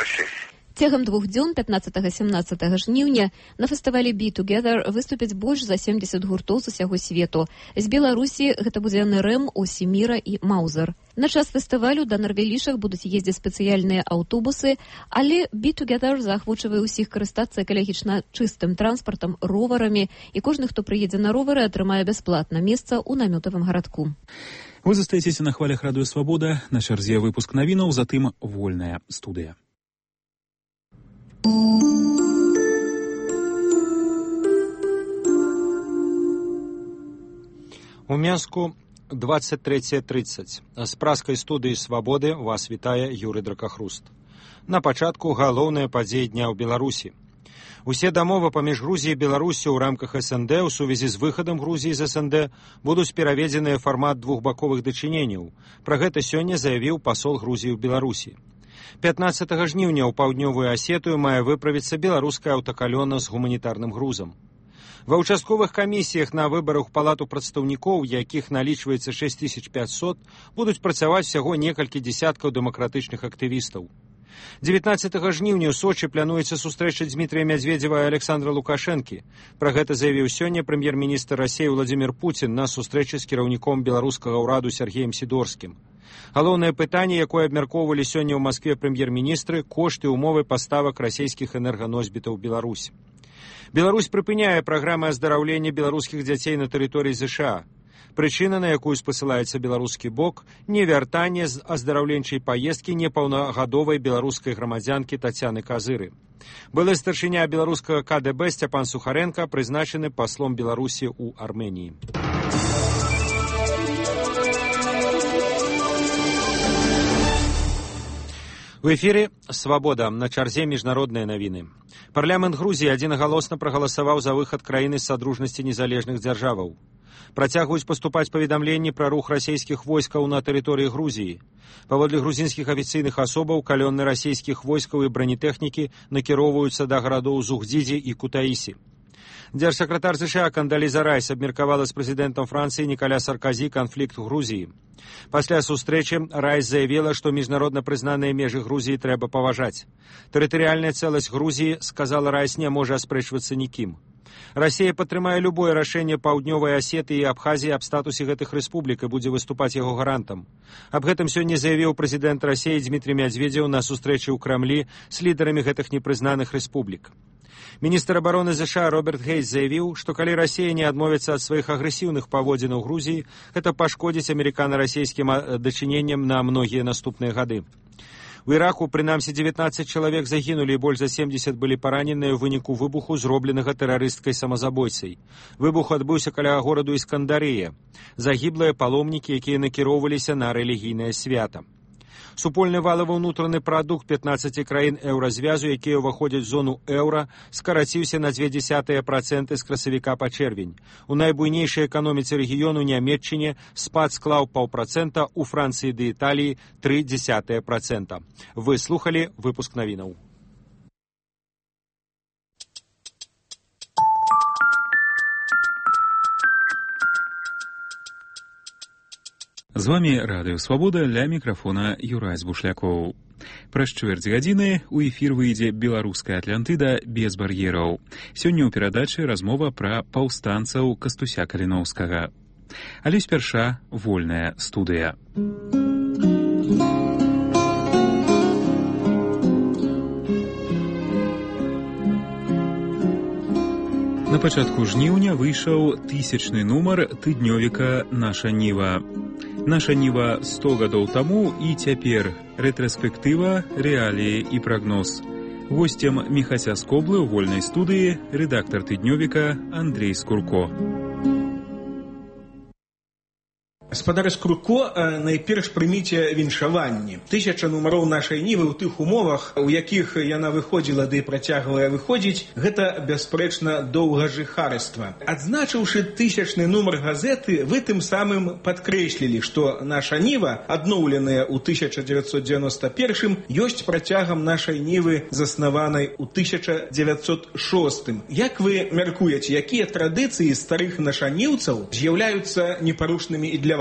России.
Цягам 2 дзён 15-17 жніўня на фестывалі Be Together выступяць больш за 70 гуртоў з усяго свету. З Беларусі гэта будзе НРМ, Осі Міра і Маузер. На час фестывалю да Нарвелішах будуць ездзіць спецыяльныя аўтобусы, але Be Together заахвочвае ўсіх карыстацца экалагічна чыстым транспартам, роварамі, і кожны, хто прыедзе на ровары, атрымае бясплатна месца ў намётавым гарадку.
Вы застаецеся на хвалях Радыё Свабода, на чарзе выпуск навінаў, затым вольная студыя.
У Менску 23:30. З праскай студыі «Свабоды» вас вітае Юрый Дракахруст. На пачатку галоўныя падзеі дня ў Беларусі. Усе дамовы паміж Грузіяй і Беларусю ў рамках СНД ў сувязі з выхадам Грузіі з СНД будуць пераведзеныя ў фармат двухбаковых дачыненняў. Пра гэта сёння заявіў пасол Грузіі ў Беларусі. 15 жніўня ў паўднёвую Асетыю мае выправіцца беларуская аўтакалёна з гуманітарным грузам. Ва ўчастковых камісіях на выбарах у палату прадстаўнікоў, якіх налічваецца 6500, будуць працаваць усяго некалькі дзесяткаў дэмакратычных актывістаў. 19 жніўня ў Сочы плануецца сустрэча Дмітрия Медведева і Александра Лукашэнкі. Пра гэта заявіў сёння прэм'ер-міністр Расіі Владзімір Пуцін на сустрэчы з кіраўніком беларускага ўраду Сергеем Сідорскім. Галоўнае пытанне, якое абмяркоўвалі сёння ў Маскве прэм'ер-міністры, кошты і умовы паставак расійскіх энерганосьбітаў Беларусь. Беларусь прыпыняе праграмы аздараўлення беларускіх дзяцей на тэрыторыі ЗША. Прычына, на якую спасылаецца беларускі бок, не вяртанне з аздараўленчай паездкі непаўнагадовай беларускай грамадзянкі Тацяны Казыры. Былы старшыня беларускага КДБ Сцяпан Сухаренко прызначаны паслом Беларусі ў Арменіі. У эфіры «Свабода», на чарзе міжнародныя навіны. Парламент Грузіі адзінагалосна прагаласаваў за выхад краіны з садружнасці незалежных дзяржаваў. Працягваюць паступаць паведамленні пра рух расійскіх войскаў на тэрыторыі Грузіі. Паводле грузінскіх афіцыйных асобаў, калёны расійскіх войскаў і бранітэхнікі накіроўваюцца да гарадоў Зугдзідзі і Кутаісі. Дзяржсакратар ЗША Кандаліза Райс абмеркавала з прэзідэнтам Францыі Нікаля Сарказі канфлікт у Грузіі. Пасля сустрэчы Райс заявіла, што міжнародна прызнаныя межы Грузіі трэба паважаць. Тэрытарыяльная цэласць Грузіі, сказала Райс, не можа аспрэчвацца нікім. Расія падтрымае любое рашэнне паўднёвай Асетыі і Абхазіі аб статусе гэтых рэспублік і будзе выступаць яго гарантам. Аб гэтым сёння заявіў прэзідэнт Расіі Дмітрий Медведзеў на сустрэчы ў Крамлі з лідарамі гэтых непрызнаных рэспублік. Міністр абароны ЗША Роберт Гейс заявіў, што калі Расія не адмовіцца ад сваіх агрэсіўных паводзінаў Грузіі, гэта пашкодзіць амерыкана-расійскім дачыненням на многія наступныя гады. У Іраку, прынамсі, 19 чалавек загінулі і больш за 70 былі параненыя ў выніку выбуху, зробленага тэрарысцкай самазабойцай. Выбух адбыўся каля гораду Іскандарыя. Загіблыя паломнікі, якія накіроўваліся на рэлігійнае свята. Супольны валавы ўнутраны прадукт 15 краін еўразвязу, якія ўваходзяць у зону еўра, скараціўся на 0,2% з красавіка па чэрвень. У найбуйнейшай эканоміцы рэгіёну Нямецчыне спад склаў 0,5%, у Францыі ды Італіі 0,3%. Вы слухалі выпуск навінаў.
З вами Радыё Свабода, ля мікрафона Юрай Бушлякоў. Праз чвэрць гадзіны ў эфір выйдзе беларуская Атлантыда без бар'ераў. Сёння ў перадачы размова пра паўстанцаў Кастуся Каліноўскага. Але спярша вольная студыя. На пачатку жніўня выйшаў 1000-ны нумар тыднёвіка «Наша Ніва». «Наша Ніва» 100 гадоў таму і цяпер. Рэтраспектыва, рэаліі і прагноз. Госцем Міхася Скоблы ў вольнай студыі рэдактар тыднёвіка Андрей Скурко.
Гаспадар Скурко, найперш прыміце віншаванні. 1000 нумароў нашай Нівы ў тых умовах, у якіх яна выходзіла ды працягвае выходзіць, гэта бясспрэчна доўгажыхарства. Адзначыўшы 1000-ны нумар газеты, вы тым самым падкрэслілі, што наша Ніва, адноўленая ў 1991, ёсць працягам нашай Нівы, заснаванай у 1906. Як вы мяркуеце, якія традыцыі старых нашаніўцаў з'яўляюцца непарушнымі і для вас?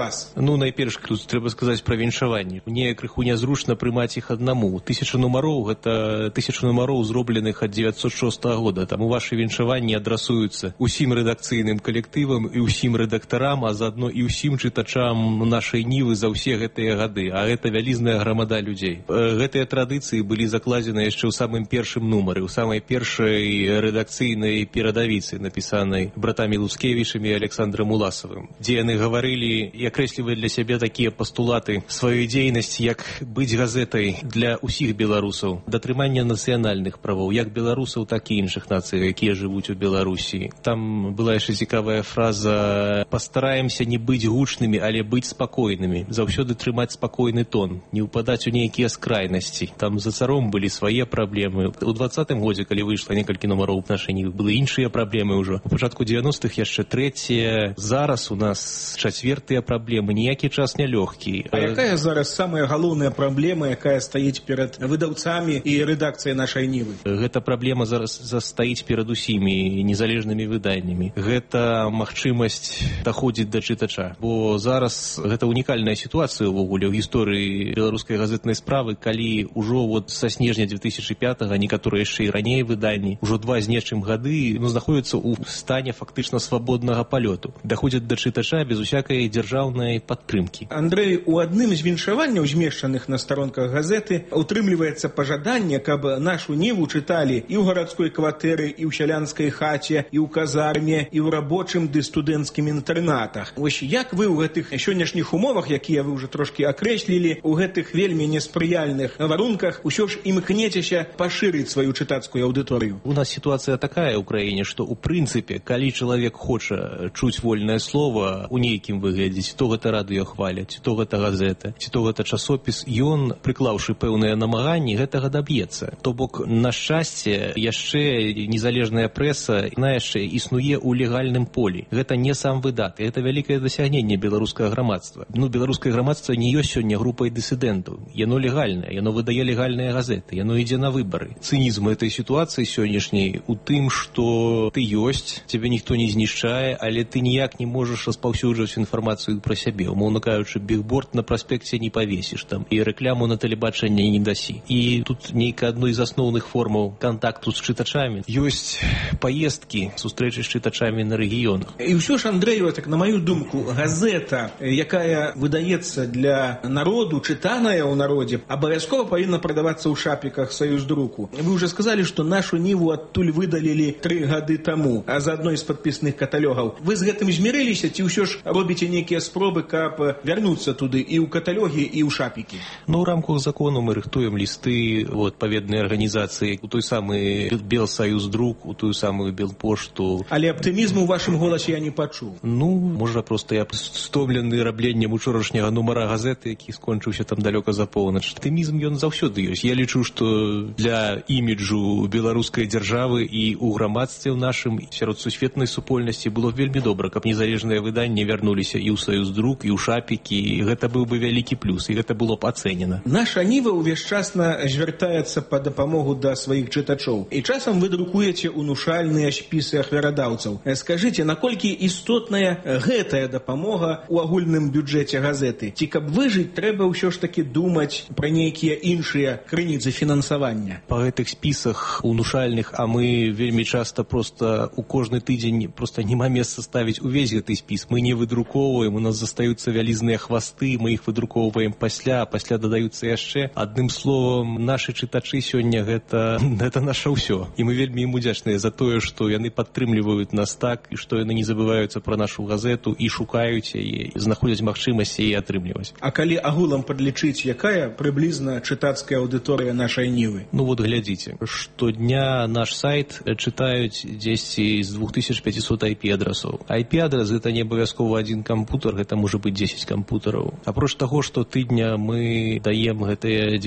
вас?
Ну, найперш, тут трэба сказаць пра віншаванне. Мне крыху нязручна прымаць іх аднаму. 1000 нумароў, гэта 1000 нумароў, зробленых ад 906 года. Таму вашы віншаванні адрасуюцца усім рэдакцыйным калектывам і ўсім рэдактарам, а заадно і ўсім чытачам нашай Нівы за ўсе гэтыя гады. А гэта вялізная грамада людзей. Гэтыя традыцыі былі закладзены яшчэ ў самым першым нумары, у самай першай рэдакцыйнай перадавіцы, напісанай братамі Луцкевічамі і Александром Уласавым, дзе яны гаварылі і акрэслівалі для сябе такія пастулаты сваёй дзейнасці, як быць газетай для ўсіх беларусаў, датрымання нацыянальных правоў, як беларусаў, так і іншых нацый, якія жывуць у Беларусі. Там была яшчэ цікавая фраза: «Пастараемся не быць гучнымі, але быць спакойнымі, заўсёды трымаць спакойны тон, не ўпадаць у нейкія скрайнасці». Там за царом былі свае праблемы. У 20-м годзе, калі выйшла некалькі нумароў нашай Нівы, былі іншыя праблемы ўжо. У пачатку 90-х яшчэ трэція. Зараз у нас чацвертыя праблемы. Ніякі час не лёгкі.
А якая зараз самая галоўная праблема, якая стаіць перад выдаўцамі і рэдакцыяй нашай Нівы?
Гэта праблема зараз стаіць перад усімі незалежнымі выданнямі. Гэта магчымасць даходзіць да чытача. Бо зараз гэта унікальная сітуацыя ўвогуле ў гісторыі беларускай газетнай справы, калі ўжо са снежня 2005-го, некаторыя яшчэ і раней выданні, ўжо 2 з нечым гады знаходзяцца ў стане фактычна свабоднага палёту. Даходзяць да чытача без усякай дзяржаўнай падтрымкі.
Андрэй, у адным з віншаванняў, змешчаных на старонках газеты, утрымліваецца пажаданне, каб нашу Ніву чыталі і ў гарадской кватэры, і ў сялянскай хаце, і ў казарме, і ў рабочым ды студэнцкім інтэрнатах. Вось як вы ў гэтых сённяшніх умовах, якія вы ўжо трошкі акрэслілі, у гэтых вельмі неспрыяльных варунках усё ж імкнецеся пашырыць сваю чытацкую аўдыторыю?
У нас сітуацыя такая ў краіне, што ў прынцыпе, калі чалавек хоча чуць вольнае слова у нейкім выглядзе, ці то гэта радыёхваля, ці то гэта газета, ці то гэта часопіс, ён, прыклаўшы пэўныя намаганні, гэтага даб'ецца. То бок, на шчасце, яшчэ незалежная прэса, яна яшчэ існуе ў легальным полі. Гэта не сам выдат, гэта вялікае дасягненне беларускага грамадства. Беларускае грамадства не ёсць сёння групай дысідэнтаў. Яно легальнае, яно выдае легальныя газеты, яно ідзе на выбары. Цынізм этой сітуацыі сённяшняй у тым, што ты ёсць, цябе ніхто не знішчае, але ты ніяк не можаш распаўсюджваць інфармацыю пра сябе. Умоўна кажучы, бігборд на праспекце не павесіш там, і рэкляму на тэлебачанне не дасі. І тут нейка адной з асноўных формаў кантакту з чытачамі ёсць паездкі, сустрэчы з чытачамі на рэгіёнах.
І ўсё ж, Андрэю, так на маю думку, газета, якая выдаецца для народу, чытаная ў народзе, абавязкова павінна прадавацца ў шапіках Саюздруку. Вы уже сказалі, што нашу Ніву адтуль выдалілі 3 гады таму, а за адной з падпісных каталогаў. Вы з гэтым змірыліся, ці ўсё ж робіце нейкія спробы, каб вярнуцца туды і ў каталогі, і ў шапікі?
Ну, ў рамках закону мы рыхтуем лісты у адпаведныя арганізацыі, у той самы Белсаюздрук, у тую самую Белпошту.
Але аптымізму ў вашым голасе я не пачуў.
Ну, можа, проста я стомлены рабленнем учорашняга нумара газеты, які скончыўся там далёка за поўнач. Аптымізм ён заўсёды ёсць. Я лічу, што для іміджу беларускай дзяржавы і ў грамадстве ў нашым сярод сусветнай супольнасці было вельмі добра, каб незалежныя выданні вярнуліся і ў Саюздрук, і ў шапікі, і гэта быў бы вялікі плюс, і гэта было б ацэнена.
Наша Ніва ўвеччасна звяртаецца па дапамогу да сваіх чытачоў. І часам вы друкуеце унушальныя спісы ахвярадаўцаў. Скажыце, наколькі істотная гэтая дапамога ў агульным бюджэце газеты? Ці каб выжыць, трэба ўсё ж такі думаць пра нейкія іншыя крыніцы фінансавання?
Па гэтых спісах унушальных, а мы вельмі часта проста у кожны тыдзень проста няма месца ставіць увесь гэты спіс. Мы не выдрукоўваем, у нас застаюцца вялізныя хвасты, мы іх выдрукоўваем пасля дадаюцца яшчэ. Адным словам, нашы чытачы сёння гэта наша ўсё. І мы вельмі ім удзячныя за тое, што яны падтрымліваюць нас так, і што яны не забываюцца пра нашу газету і шукаюць яе, знаходзяць магчымасць яе атрымліваць.
А калі агулам падлічыць, якая прыблізна чытацкая аўдыторыя нашай Нівы?
Ну вот глядзіце, штодня наш сайт чытаюць дзесьці з 2500 IP-адрасаў. IP-адрас гэта не абавязкова адзін кампутар, гэта можа быць 10 кампутараў. Апроч таго, што тыдня мы даем гэтыя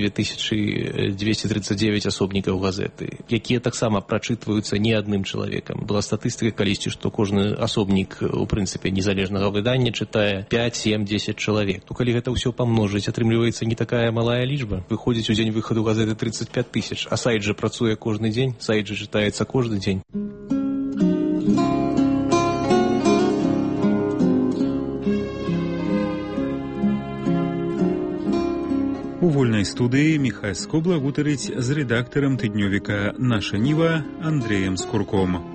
2239 асобнікаў газеты, якія таксама прачытваюцца не адным чалавекам. Была статыстыка калісьці, што кожны асобнік, у прынцыпе, незалежнага выдання чытае 5, 7, 10 чалавек. То калі гэта ўсё памножыць, атрымліваецца не такая малая лічба. Выходзіць у дзень выхаду газеты 35 тысяч, а сайт жа працуе кожны дзень, сайт жа чытаецца кожны дзень.
вольнай студыі Міхай Скобла гутарыць з рэдактарам тыднёвіка «Наша Ніва» Андрэем Скурком.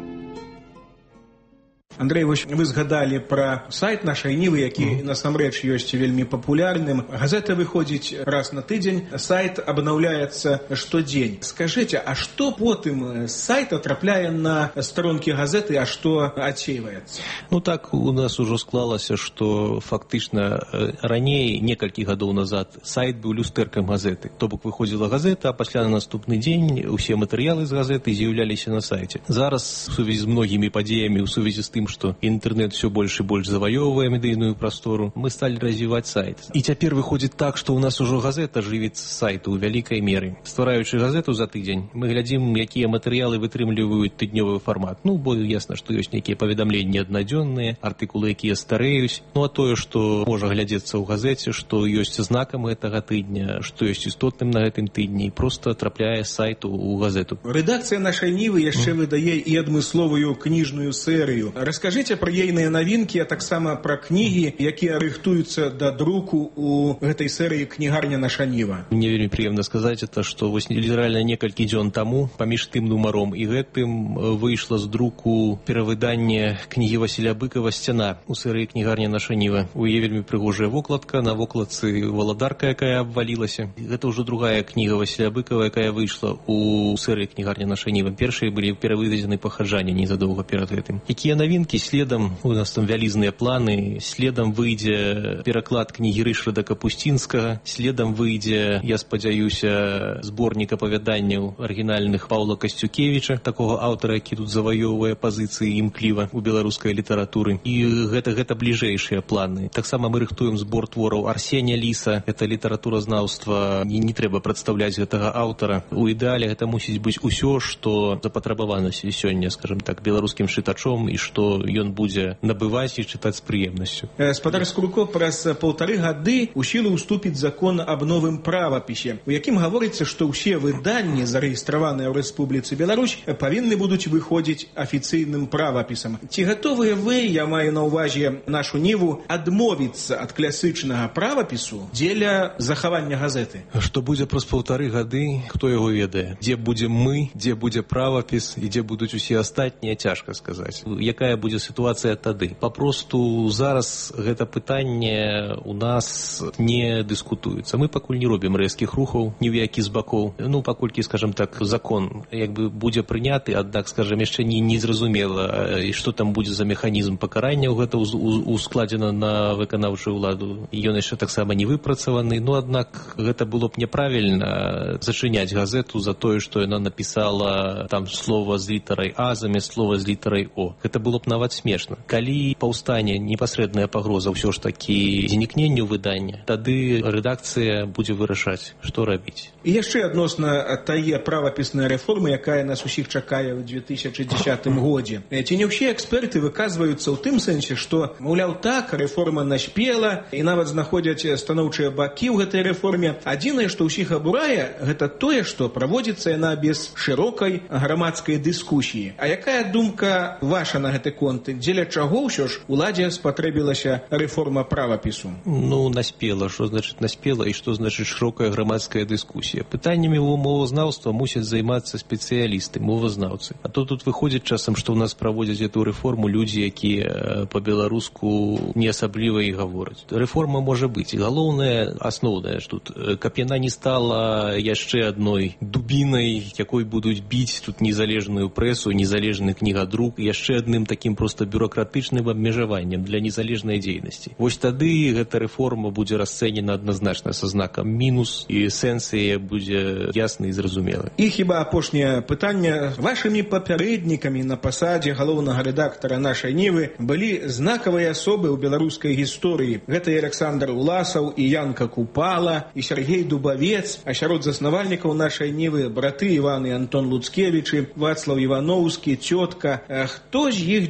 Андрей, вось вы згадалі пра сайт нашай Нівы, які насамрэч ёсць вельмі папулярным. Газета выходзіць раз на тыдзень, сайт абнаўляецца штодзень. Скажыце, а што потым з сайта трапляе на старонкі газеты, а што адсейваецца?
Ну так у нас ужо склалася, што фактычна раней, некалькі гадоў назад, сайт быў люстэркам газеты. То бок выходзіла газета, а пасля на наступны дзень усе матэрыялы з газеты з'яўляліся на сайце. Зараз у сувязі з многімі падзеямі, у сувязі з тым, что интернет все больше и больше завоевывая медийную простору, мы стали развивать сайт. И теперь выходит так, что у нас уже газета живет с сайта у великой меры. Ствараючи газету за тыдзень, мы глядим, какие материалы вытрымліваюць тыднёвый формат. Ну, бо ясно, что есть некие поведомления однодневные, артикулы, якія стареюсь. Ну, а тое, что можа глядзецца ў газете, что есть знаком гэтага тыдня, что есть істотным на гэтым тыдні, просто трапляе з сайту у газету.
Редакция нашей Нивы яшчэ выдае і адмысловую кніжную серію. Раскажыце пра ейныя навінкі, а таксама пра кнігі, якія рыхтуюцца да друку у гэтай серыі кнігарня «Наша Ніва».
Мне вельмі прыемна сказаць, это, што вось літаральна некалькі дзён таму паміж тым нумаром і гэтым выйшла з друку перавыданне кнігі Васіля Быкова «Сцяна» у серыі кнігарня «Наша Ніва». У яе вельмі прыгожая вокладка, на вокладцы валадарка, якая абвалілася. Гэта ўжо другая кніга Васіля Быкова, якая выйшла у серыі кнігарня «Наша Ніва». Першыя былі перавыдадзены пахаджанне незадоўга перад гэтым. Якія навінкі? Следом, у нас там вялізныя планы, следом выйдзе пераклад кнігі Рышарда Капусцінскага, следом выйдзе, я спадзяюся, зборнік апавяданняў арыгінальных Паўла Касцюкевіча, такога аўтара, які тут заваёўвае пазіцыі імкліва ў беларускай літаратуры. І гэта бліжэйшыя планы. Таксама мы рыхтуем збор твораў Арсенія Ліса, это літаратуразнаўства, не трэба прадстаўляць гэтага аўтара. У ідэале гэта мусіць быць усё, што запатрабавана сёння, скажем так, беларускім чытачом, і што ён будзе набываць і чытаць з прыемнасцю.
Спадар Скурко, праз 1,5 гады ў сілу ўступіць закон аб новым правапісе, у якім гаворыцца, што ўсе выданні, зарэгістраваныя ў Рэспубліцы Беларусь, павінны будуць выходзіць афіцыйным правапісам. Ці гатовыя вы, я маю на ўвазе нашу Ніву, адмовіцца ад класычнага правапісу дзеля захавання газеты?
Што будзе праз 1,5 гады, хто яго ведае? Дзе будзем мы, дзе будзе правапіс і дзе будуць усе астатнія, цяжка сказаць. Якая будзе сітуацыя тады? Папросту зараз гэта пытанне у нас не дыскутуецца. Мы пакуль не робім рэзкіх рухаў ні ў які з бакоў. Ну, паколькі, скажем так, закон як бы будзе прыняты, аднак, скажем, яшчэ не зразумела, і што там будзе за механізм пакарання гэта ускладзена на выканаўчую ўладу. Ён яшчэ таксама не выпрацаваны, но аднак гэта было б няправільна зачыняць газету за тое, што яна напісала там слова з літарай А замест слова з літарай О. Гэта было б нават смешна. Калі паўстане непасрэдная пагроза ўсё ж такі знікненню выдання, тады рэдакцыя будзе вырашаць, што рабіць.
І яшчэ адносна тае правапіснай рэформы, якая нас усіх чакае ў 2010 годзе. Ці не ўсе эксперты выказваюцца ў тым сэнсе, што, маўляў, так, рэформа наспела, і нават знаходзяць станоўчыя бакі ў гэтай рэформе. Адзінае, што ўсіх абурае, гэта тое, што праводзіцца яна без шырокай грамадскай дыскусіі. А якая думка ваша на гэты конт? Дзеля чаго ўсё ж уладзе спатрэбілася рэформа правапісу?
Ну, наспела. Што значыць наспела і што значыць шырокая грамадская дыскусія? Пытаннямі мовазнаўства мусяць займацца спецыялісты, мовазнаўцы. А то тут выходзіць часам, што ў нас праводзяць эту рэформу людзі, якія па-беларуску не асабліва і гавораць. Рэформа можа быць. Галоўнае, асноўнае ж тут, каб яна не стала яшчэ адной дубінай, якой будуць біць тут незалежную прэсу, незалежны кнігадрук, яшчэ адным таким просто бюрократычным абмежаваннем для незалежнай дзейнасці. Вось тады гэта рэформа будзе расцэнена адназначна са знакам мінус, і сэнс яе будзе ясны і зразумелы.
І хіба апошняе пытанне. Вашымі папярэднікамі на пасадзе галоўнага рэдактара нашай Нівы былі знакавыя асобы ў беларускай гісторыі. Гэта і Александр Уласаў, і Янка Купала, і Сергей Дубавец, а сярод заснавальнікаў нашай Нівы браты Іван і Антон Луцкевічы, Вацлаў Івановскі, цётка. Хто з іх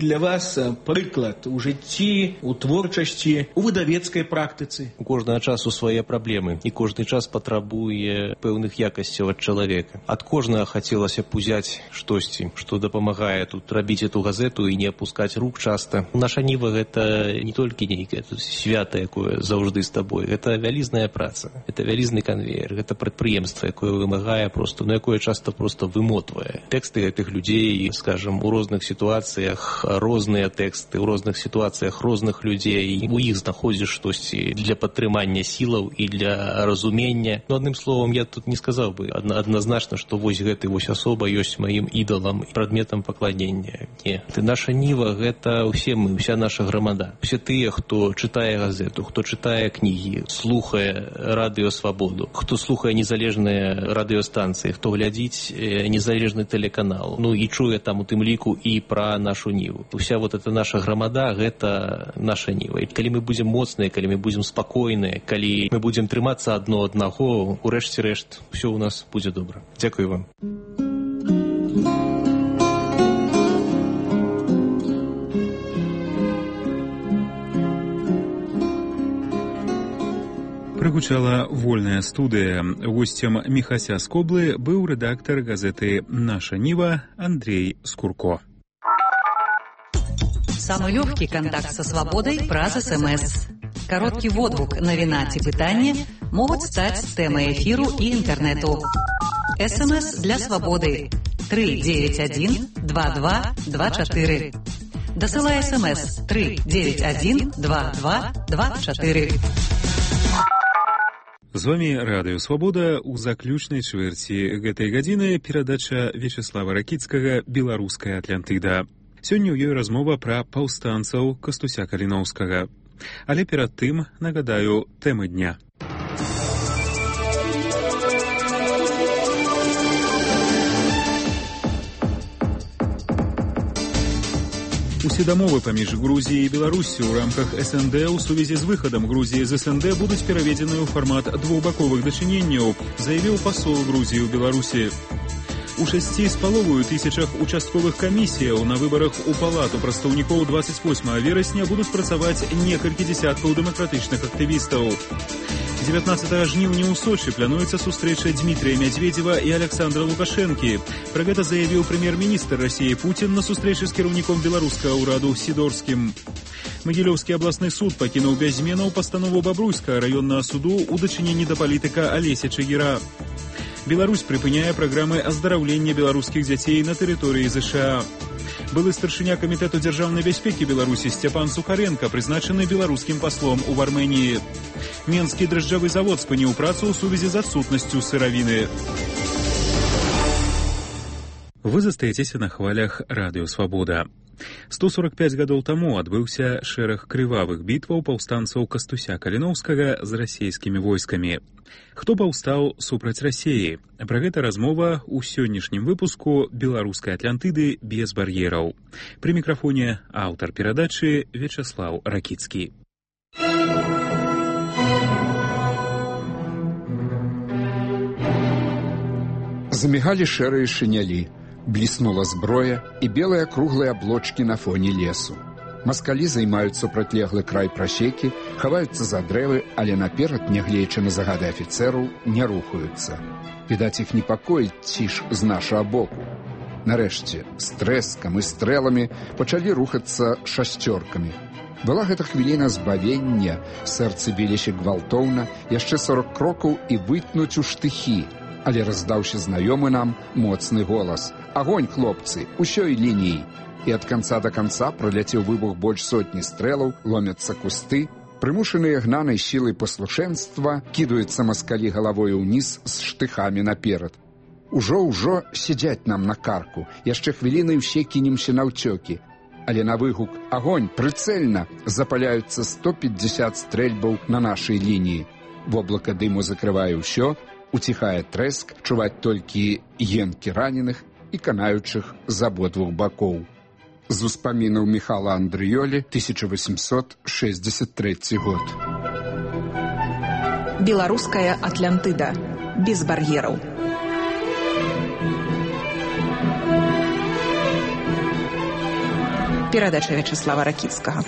для вас прыклад у жыцці, у творчасці, у выдавецкай практыцы?
У кожнага часу свае праблемы, і кожны час патрабуе пэўных якасцяў ад чалавека. Ад кожнага хацелася б узяць штосьці, што дапамагае тут рабіць эту газету і не апускаць рук часта. Наша Ніва — гэта не толькі нейкае свята, якое заўжды з табой. Гэта вялізная праца, гэта вялізны канвеер, гэта прадпрыемства, якое вымагае просто, якое часто просто вымотвае. Тэксты гэтых людзей, скажем, у розных сітуацыях розныя тэксты, у розных сітуацыях розных людзей, у іх знаходзіш штосьці для падтрымання сілаў і для разумення. Ну, адным словам, я тут не сказаў бы адназначна, што вось гэты вось асоба ёсць маім ідалам, прадметам пакланення. Не. Наша Ніва — гэта ўсе мы, уся наша грамада. Усе тыя, хто чытае газету, хто чытае кнігі, слухае радыё Свабоду, хто слухае незалежныя радыёстанцыі, хто глядзіць незалежны тэлеканал, ну і чуе там у тым ліку і пра нашу Ніву. Уся вот эта наша грамада — гэта наша Ніва. І калі мы будзем моцныя, калі мы будзем спакойныя, калі мы будзем трымацца адно аднаго, у рэшце рэшт усё ў нас будзе добра. Дзякую вам.
Прагучала вольная студыя. Госцем Міхася з Коблы быў рэдактар газеты «Наша Нива» Андрей Скурко.
Самый легкий контакт со свободой праз СМС. Короткий водгук, навіна ці пытанне могуць стаць тэмай эфіру і інтэрнэту. СМС для свободы 391-2224. Дасылай СМС 391-2224.
З вами Радыё Свабода. У заключнай чвэрці гэтай гадзіны перадача Вячеслава Ракіцкага «Беларуская Атлантыда». Сёння ў ёй размова пра паўстанцаў Кастуся Каліноўскага. Але перад тым нагадаю тэмы дня. Усе дамовы паміж Грузіяй і Беларуссю ў рамках СНД ў сувязі з выхадам Грузіі з СНД будуць пераведзены ў фармат двухбаковых дачыненняў, заявіў пасол Грузіі ў Беларусі. У 6,5 тысячах участковых камісіяў на выбарах у палату прадстаўнікоў 28 верасня будуць працаваць некалькі дзесяткаў дэмакратычных актывістаў. 19 жніўня ў Сочы плануецца сустрэча Дмітрия Медведева і Александра Лукашэнкі. Пра гэта заявіў прэм'ер-міністр Расіі Путін на сустрэчы з кіраўніком беларускага ўраду Сідорскім. Магілёўскі абласны суд пакінуў без зменаў пастанову Бабруйскага раённага суду ў дачыненні да палітыка Алеся Чагіра. Беларусь прыпыняе праграмы аздараўлення беларускіх дзяцей на тэрыторыі ЗША. Былы старшыня камітэту дзяржаўнай бяспекі Беларусі Сцяпан Сухаренко прызначаны беларускім паслом у Арменіі. Менскі дражджавы завод спыніў працу ў сувязі з адсутнасцю сыравіны. Вы застаецеся на хвалях Радыё Свабода. 145 гадоў таму адбыўся шэраг крывавых бітваў паўстанцаў Кастуся Каліноўскага з расійскімі войскамі. Хто паўстаў супраць Расіі? Пра гэта размова ў сённяшнім выпуску «Беларускай Атлантыды» без бар'ераў. Пры мікрафоне аўтар перадачы Вячеслав Ракіцкі.
Замігалі шэрыя шынялі. Бліснула зброя і белыя круглыя аблочкі на фоне лесу. Маскалі займаюць супрацьлеглы край прасекі, хаваюцца за дрэвы, але наперад, нягледзячы на загады афіцэраў, не рухаюцца. Відаць, іх непакой ціш з нашага боку. Нарэшце, з трэскам і стрэламі пачалі рухацца шасцёркамі. Была гэта хвіліна збавення, сэрцы біліся гвалтоўна, яшчэ 40 крокаў і вытнуць у штыхі. Але раздаўся знаёмы нам моцны голас. «Агонь, хлопцы, усёй лініі!» І ад канца да канца праляцеў выбух больш сотні стрэлаў, ломяцца кусты. Прымушаныя гнанай сілай паслушэнства кідаюцца маскалі галавою ўніз з штыхамі наперад. Ужо сядзяць нам на карку, яшчэ хвіліны ўсе кінемся наўцёкі. Але на выгук «Агонь, прыцэльна!» запаляюцца 150 стрэльбаў на нашай лініі. Воблака дыму закрывае ўсё, уціхае трэск, чуваць толькі енкі раненых і канаючых з абодвух бакоў. З успамінаў Міхала Андрыёлі, 1863 год.
Беларуская Атлантыда. Без бар'ераў.
Перадача Вячеслава Раківскага.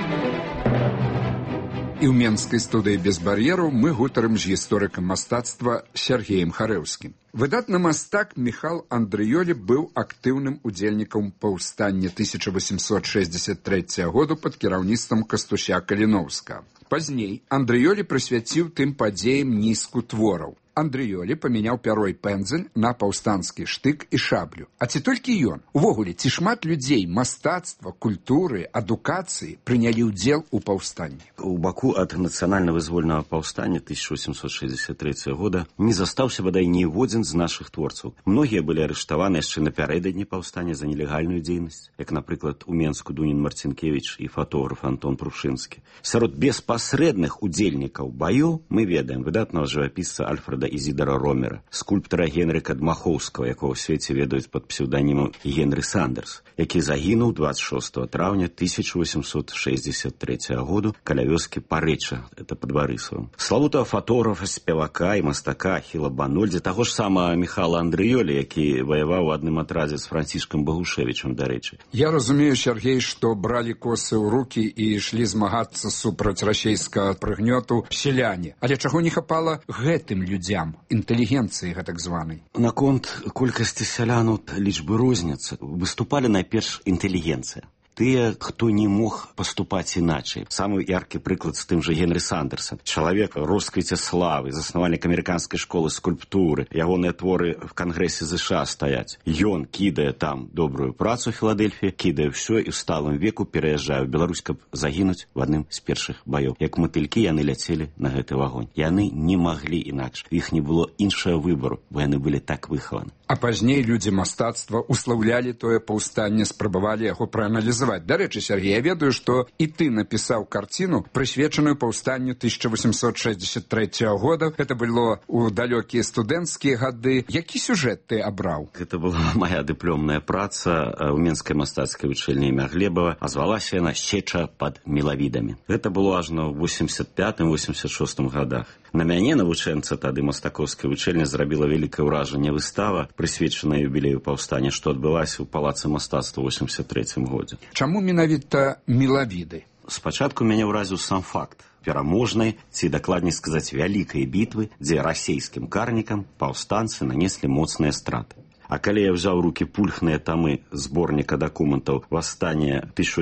І ў менскай студыі без бар'ераў мы гутарым з гісторыкам мастацтва Сергеем Харэўскім. Выдатны мастак Міхал Андрыёлі быў актыўным удзельнікам паўстання 1863 году пад кіраўніцтвам Кастуся Каліноўскага. Пазней Андрыёлі прысвяціў тым падзеям нізку твораў. Андрыёлі памяняў пяро і пэндзель на паўстанскі штык і шаблю. А ці толькі ён? Увогуле, ці шмат людзей мастацтва, культуры, адукацыі прынялі ўдзел у паўстанні?
У Баку ад нацыянальна-вызвольнага паўстання 1863 года не застаўся бадай ніводзін з нашых творцаў. Многія былі арыштаваны яшчэ напярэдадні паўстання за нелегальную дзейнасць, як, напрыклад, у Менску Дунін Марцінкевіч і фатограф Антон Прушынскі. Сярод беспасрэдных удзельнікаў баёў мы ведаем выдатнага жывапісца Альфреда Ізідара Ромера, скульптара Генрыка Дмахоўскага, якого ў свеце ведаюць пад псеўданімам Генры Сандерс, які загінуў 26 траўня 1863 году каля вёскі Парэча, это пад Барысавым. Славутага фотографа, спевака і мастака Ахіла Банольдзі, таго ж самага Міхала Андрыёлі, які ваяваў у адным атрадзе з Францішкам Багушевічам, дарэчы.
Я разумею, Сергей, што бралі косы ў рукі і ішлі змагацца супраць расейскага прыгнёту сяляне. Але чаго не хапала гэтым людзям? Інтэлігенцыі гэтак званай.
Наконт колькасці сялянаў лічбы розняцца. Выступалі найперш інтэлігенцыя. Тыя, хто не мог паступаць іначай. Самы яркі прыклад з тым жа Генры Сандерса. Чалавек росквіце славы, заснавальнік амерыканскай школы скульптуры. Ягоныя творы в Кангрэсе ЗША стаяць. Ён кідае там добрую працу ў Філадельфіі, кідае ўсё і ў сталым веку пераязджае ў Беларусь, каб загінуць в адным з першых баёў. Як матылькі яны ляцелі на гэты вагонь. Яны не маглі інакш. У іх не было іншага выбару, бо яны былі так выхаваны.
А пазней людзі мастацтва услаўлялі тое паўстанне, спрабавалі яго прааналізаваць. Дарэчы, Сергей, я ведаю, што і ты напісаў карціну, прысвечаную паўстанню 1863 года. Гэта было ў далёкія студэнцкія гады. Які сюжэт ты абраў?
Гэта была моя дыпломная праца ў Менскай мастацкай вучэльні імя Глебава, а звалася яна «Сеча пад мелавідамі». Гэта было ажно ў 85-86 годах. На мяне, навучэнца тады мастакоўскай вучэльні, зрабіла вялікае ўражанне выстава, прысвечаная юбілею паўстання, што адбылася ў палацы мастацтва ў 83 годзе.
Чаму менавіта мелавіды?
Спачатку мяне ўразіў сам факт пераможнай, ці дакладней сказаць, вялікай бітвы, дзе расейскім карнікам паўстанцы нанеслі моцныя страты. А калі я взяў у рукі пульхныя тамы зборніка дакументаў «Восстання»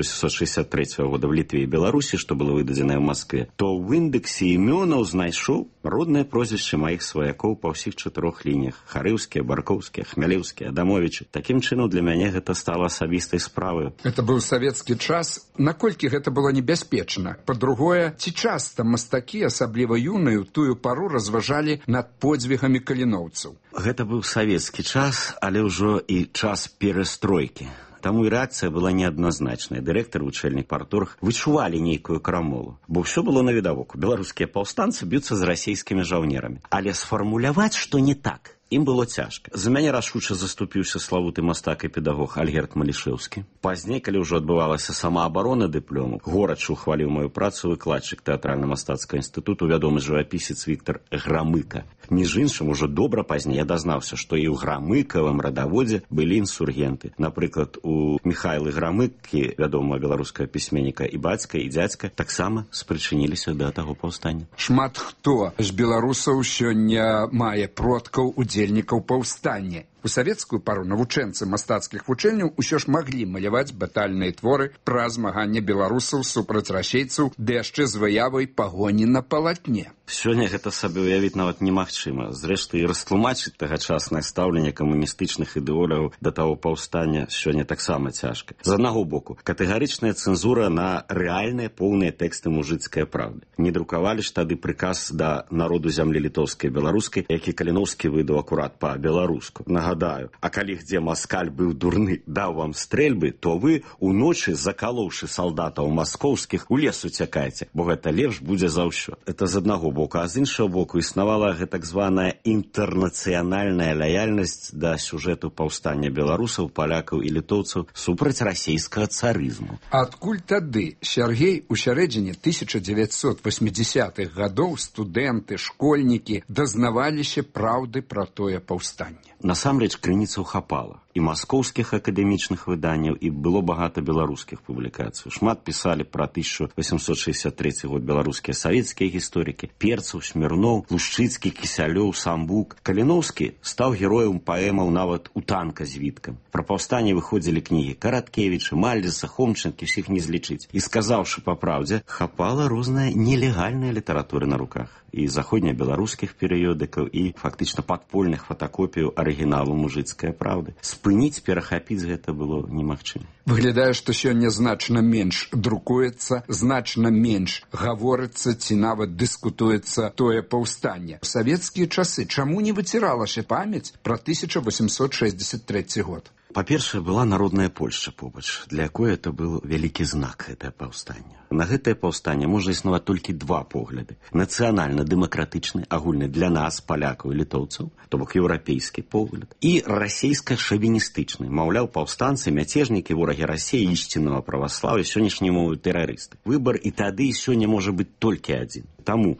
1863 года в Літве і Беларусі, што было выдадзенае ў Маскве, то ў індэксе імёнаў знайшоў родныя прозвішчы маіх сваякоў па ўсіх 4 лініях: Харэўскія, Баркоўскія, Хмялеўскія, Адамовічы. Такім чынам, для мяне гэта стала асабістай справай.
Это быў савецкі час. Наколькі гэта было небяспечна? Па-другое, ці часта мастакі, асабліва юныя, у тую пару разважалі над подзвігамі каліноўцаў?
Гэта быў савецкі час, але ўжо і час перастройкі. Таму і рэакцыя была неадназначная. Дырэктар, вучэльнік, парторг вычувалі нейкую крамолу, бо ўсё было навідавоку. Беларускія паўстанцы б'юцца з расейскімі жаўнерамі. Але сфармуляваць, што не так, ім было цяжка. За мяне рашуча заступіўся славуты мастак і педагог Альгерд Малішэўскі. Пазней, калі ўжо адбывалася самаабарона дыплому, горача ухваліў маю працу выкладчык тэатральна-мастацкага інстытуту, вядомы жывапісец Віктар Грамыка. Між іншым, ужо добра пазней я дазнаўся, што і ў Грамыкавым радаводзе былі інсургенты. Напрыклад, у Міхайлы Грамыкі, вядомага беларускага пісьменніка, і бацька, і дзядзька таксама спрычыніліся да таго паўстання.
Шмат хто з беларусаў сёння мае продкаў удзельнікаў паўстання. У савецкую пару навучэнцы мастацкіх вучэнняў усё ж маглі маляваць батальныя творы пра змаганне беларусаў супраць расейцаў, ды яшчэ з выявай пагоні на палатне.
Сёння гэта сабе ўявіць нават немагчыма. Зрэшты, і растлумачыць тагачаснае стаўленне камуністычных ідэолагаў да таго паўстання сёння таксама цяжка. З аднаго боку, катэгарычная цэнзура на рэальныя поўныя тэксты мужыцкай правды. Не друкавалі ж тады прыказ да народу зямлі літоўскай і беларускай, які Каліноўскі выдаў акурат па-беларуску. Нагадаю, а калі где маскаль быў дурны, даў вам стрэльбы, то вы уночы, закалоўшы салдатаў маскоўскіх, у лес уцякаеце, бо гэта лепш будзе заўсёды. Это з аднаго боку, а з іншага боку існавала гэтак званая інтэрнацыянальная лаяльнасць да сюжэту паўстання беларусаў, палякаў і літоўцаў супраць расейскага царызму.
Адкуль тады, Сергей, у сярэдзіне 1980-х гадоў студэнты, школьнікі дазнаваліся праўды пра тое паўстанне?
Насамрэч, Насамрэч крыніцаў хапала. І маскоўскіх акадэмічных выданняў, і было багата беларускіх публікацый. Шмат пісалі пра 1863 год беларускія савецкія гісторыкі: Перцаў, Смірноў, Лушчыцкі, Кісялёў, Самбук. Каліноўскі стаў героем паэмаў нават у танка з Віткам. Пра паўстанне выходзілі кнігі Караткевіча, Мальдзеса, Хомчынкі, ўсіх не злічыць. І сказаўшы па праўдзе, хапала розная нелегальная літаратура на руках. І заходнебеларускіх перыёдыкаў, і фактычна падпольных фотакопіяў арыгіналу мужыцкай праўды. Спыніць, перахапіць гэта было немагчыма.
Выглядае, што сёння значна менш друкуецца, значна менш гаворыцца ці нават дыскутуецца тое паўстанне. У савецкія часы чаму не выціралася памяць пра 1863 год?
Па-першае, была народная Польшча побач, для якой это быў вялікі знак, гэтае паўстанне. На гэтае паўстанне можа існаваць толькі два погляды. Нацыянальна-дэмакратычны, агульны для нас, палякаў і літоўцаў, то бок еўрапейскі погляд, і расейска-шавіністычны. Маўляў, паўстанцы, мяцежнікі, ворагі Расіі, ісціннага праваслаўя, сённяшняй мовы тэрарысты. Выбар і тады, і сёння можа быць толькі адзін. Таму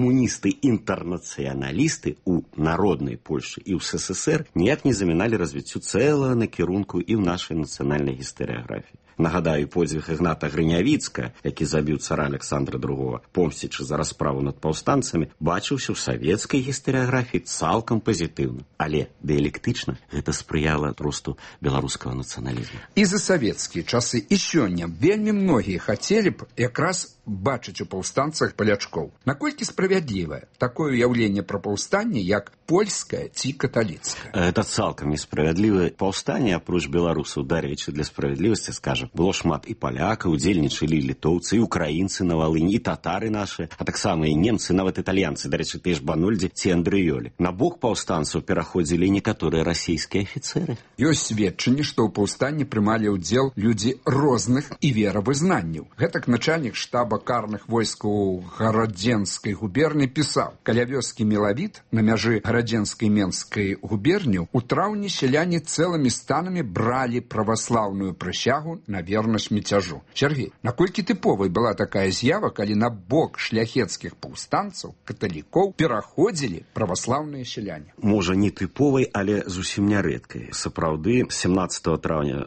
камуністы-інтэрнацыяналісты ў народнай Польшчы і ў СССР ніяк не заміналі развіццю цэлага накірунку і ў нашай нацыянальнай гістарыяграфіі. Нагадаю, подзвіг Ігната Грынявіцка, які забіў цара Александра II, помсцячы за расправу над паўстанцамі, бачыўся ў савецкай гістарыяграфіі цалкам пазітыўна. Але дыялектычна гэта спрыяла росту беларускага нацыяналізму.
І за савецкія часы, і сёння вельмі многія хацелі б якраз бачыць у паўстанцах палячкоў. Наколькі справядлівае такое ўяўленне пра паўстанне, як польскае ці каталіцкае?
Это цалкам несправядлівае паўстанне, апроч беларусаў. Дарэчы, для справядлівасці скажам, было шмат і палякаў, удзельнічалі і літоўцы, і украінцы на Валыні, і татары нашы, а таксама і немцы, нават італьянцы, дарэчы, тыя ж Банольдзі ці Андрыёлі. На бок паўстанцаў пераходзілі і некаторыя расійскія афіцэры.
Ёсць сведчанні, што ў паўстанні прымалі ўдзел людзі розных і веравызнанняў. Гэтак начальнік штаба карных войскаў Гарадзенскай губерні пісаў: каля вёскі Мелавіт на мяжы Гарадзенскай Менскай губерні у траўні сяляне цэлымі станамі бралі праваслаўную прысягу на вернасць міцяжу. Сергей, наколькі тыповай была такая з'ява, калі на бок шляхецкіх паўстанцаў, каталікоў, пераходзілі праваслаўныя сяляне?
Можа, не тыповай, але зусім нярэдкай. Сапраўды, 17 траўня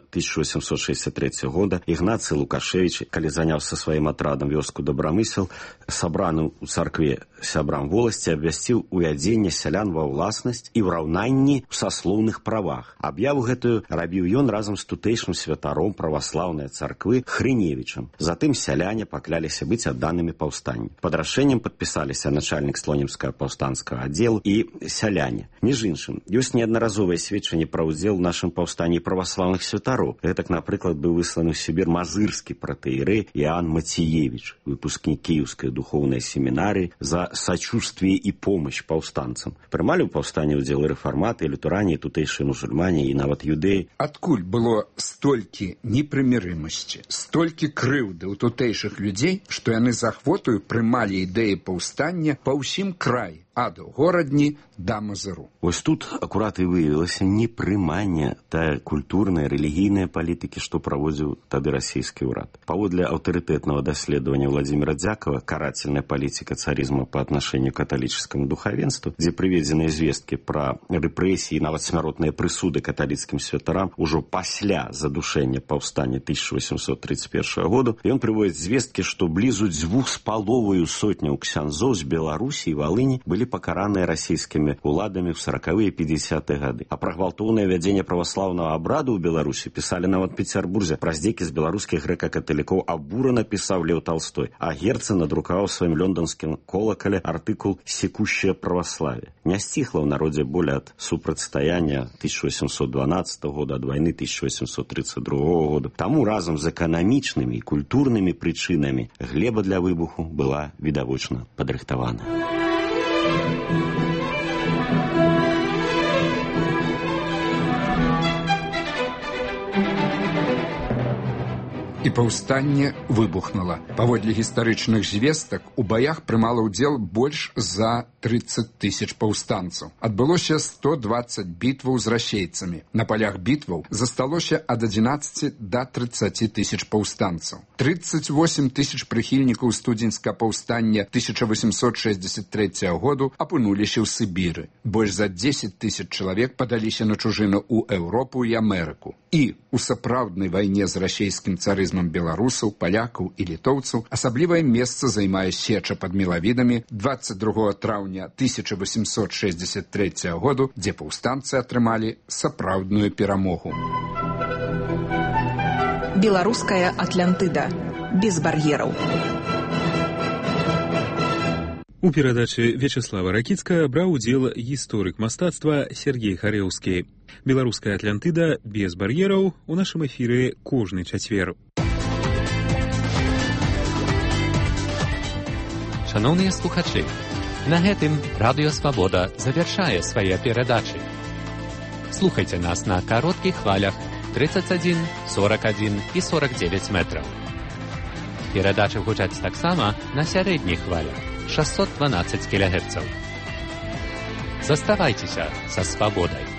1863 года Ігнацый Лукашевіч, калі заняў са сваім атрадам вёску Добрамысел, сабраным у царкве сябрам воласці, абвясціў увядзенне сялян ва ўласнасць і ўраўнанні ў саслоўных правах. Аб'яву гэтую рабіў ён разам з тутэйшым святаром праваслаўнай царквы Хрыневічам. Затым сяляне пакляліся быць адданымі паўстанню. Пад рашэннем падпісаліся начальнік слонімскага паўстанцкага аддзелу і сяляне. Між іншым, ёсць неаднаразовыя сведчанні пра ўдзел у нашым паўстанні праваслаўных святароў. Гэтак, напрыклад, быў высланы ў Сібір мазырскі пратэірэй Іоанн Мацеевіч, выпускнік Кіеўскай духоўнай семінарыі, за сачувствие і помощь паўстанцам. Прымалі ў паўстанні ўдзел рэфарматы, лютаране, тутэйшыя мусульмане і нават юдэі.
Адкуль было столькі непрымірымасці, столькі крыўды ў тутэйшых людзей, што яны з ахвотаю прымалі ідэі паўстання па ўсім краі, ад горадні да Мазыру?
Вось тут акурат і выявілася непрыманне тая культурная, рэлігійная палітыкі, што праводзіў тады расійскі ўрад. Паводле аўтарытэтнага даследавання Владзіміра Дзякава «Карательная палітика царизма по отношению к католическому духовенству», дзе прыведзеныя звесткі пра рэпрэсіі, нават смяротныя прысуды каталіцкім святарам ужо пасля задушэння паўстання 1831 году, ён прыводзіць звесткі, што блізу 2,5 сотняў ксяндзоў з Беларусі і Валыні былі пакараныя расійскімі уладамі ў 40-е і 50-е гады. А пра гвалтоўнае вядзенне праваслаўнага абраду ў Беларусі пісалі нават Пецярбурзе. Пра здзекі з беларускіх грэка-каталікоў абурана пісаў Леў Талстой, а Герцен надрукаваў сваім лёнданскім колакале артыкул «Секущее православие». Не сціхла ў народзе боль ад супрацьстаяння 1812 года, ад вайны 1832 года. Таму разам з эканамічнымі і культурнымі прычынамі глеба для выбуху была відавочна падрыхтавана.
І паўстанне выбухнула. Паводле гістарычных звестак, у баях прымала ўдзел больш за 30 тысяч паўстанцаў. Адбылося 120 бітваў з расейцамі. На палях бітваў засталося ад 11 до 30 тысяч паўстанцаў. 38 тысяч прыхільнікаў студзеньскага паўстання 1863 году апынуліся ў Сібіры. Больш за 10 тысяч чалавек падаліся на чужыну ў Еўропу і Амерыку. І у сапраўднай вайне з расейскім царызмам беларусаў, палякаў і літоўцаў асаблівае месца займае сеча пад Мелавідамі 22 траўня 1863 году, дзе паўстанцы атрымалі сапраўдную перамогу.
Беларуская Атлантыда. Без бар'ераў.
У перадачы Вячеслава Ракіцкага браў удзел гісторык мастацтва Сергей Харэўскі. Беларуская Атлантыда без бар'ераў у нашым эфіры кожны чацвер.
Шановныя слухачы, на гэтым Радыё Свабода завяршае свае перадачы. Слухайце нас на кароткіх хвалях 31, 41 і 49 метраў. Перадачы гучаць таксама на сярэдніх хвалях 612 кГц. Заставайцеся са свабодай.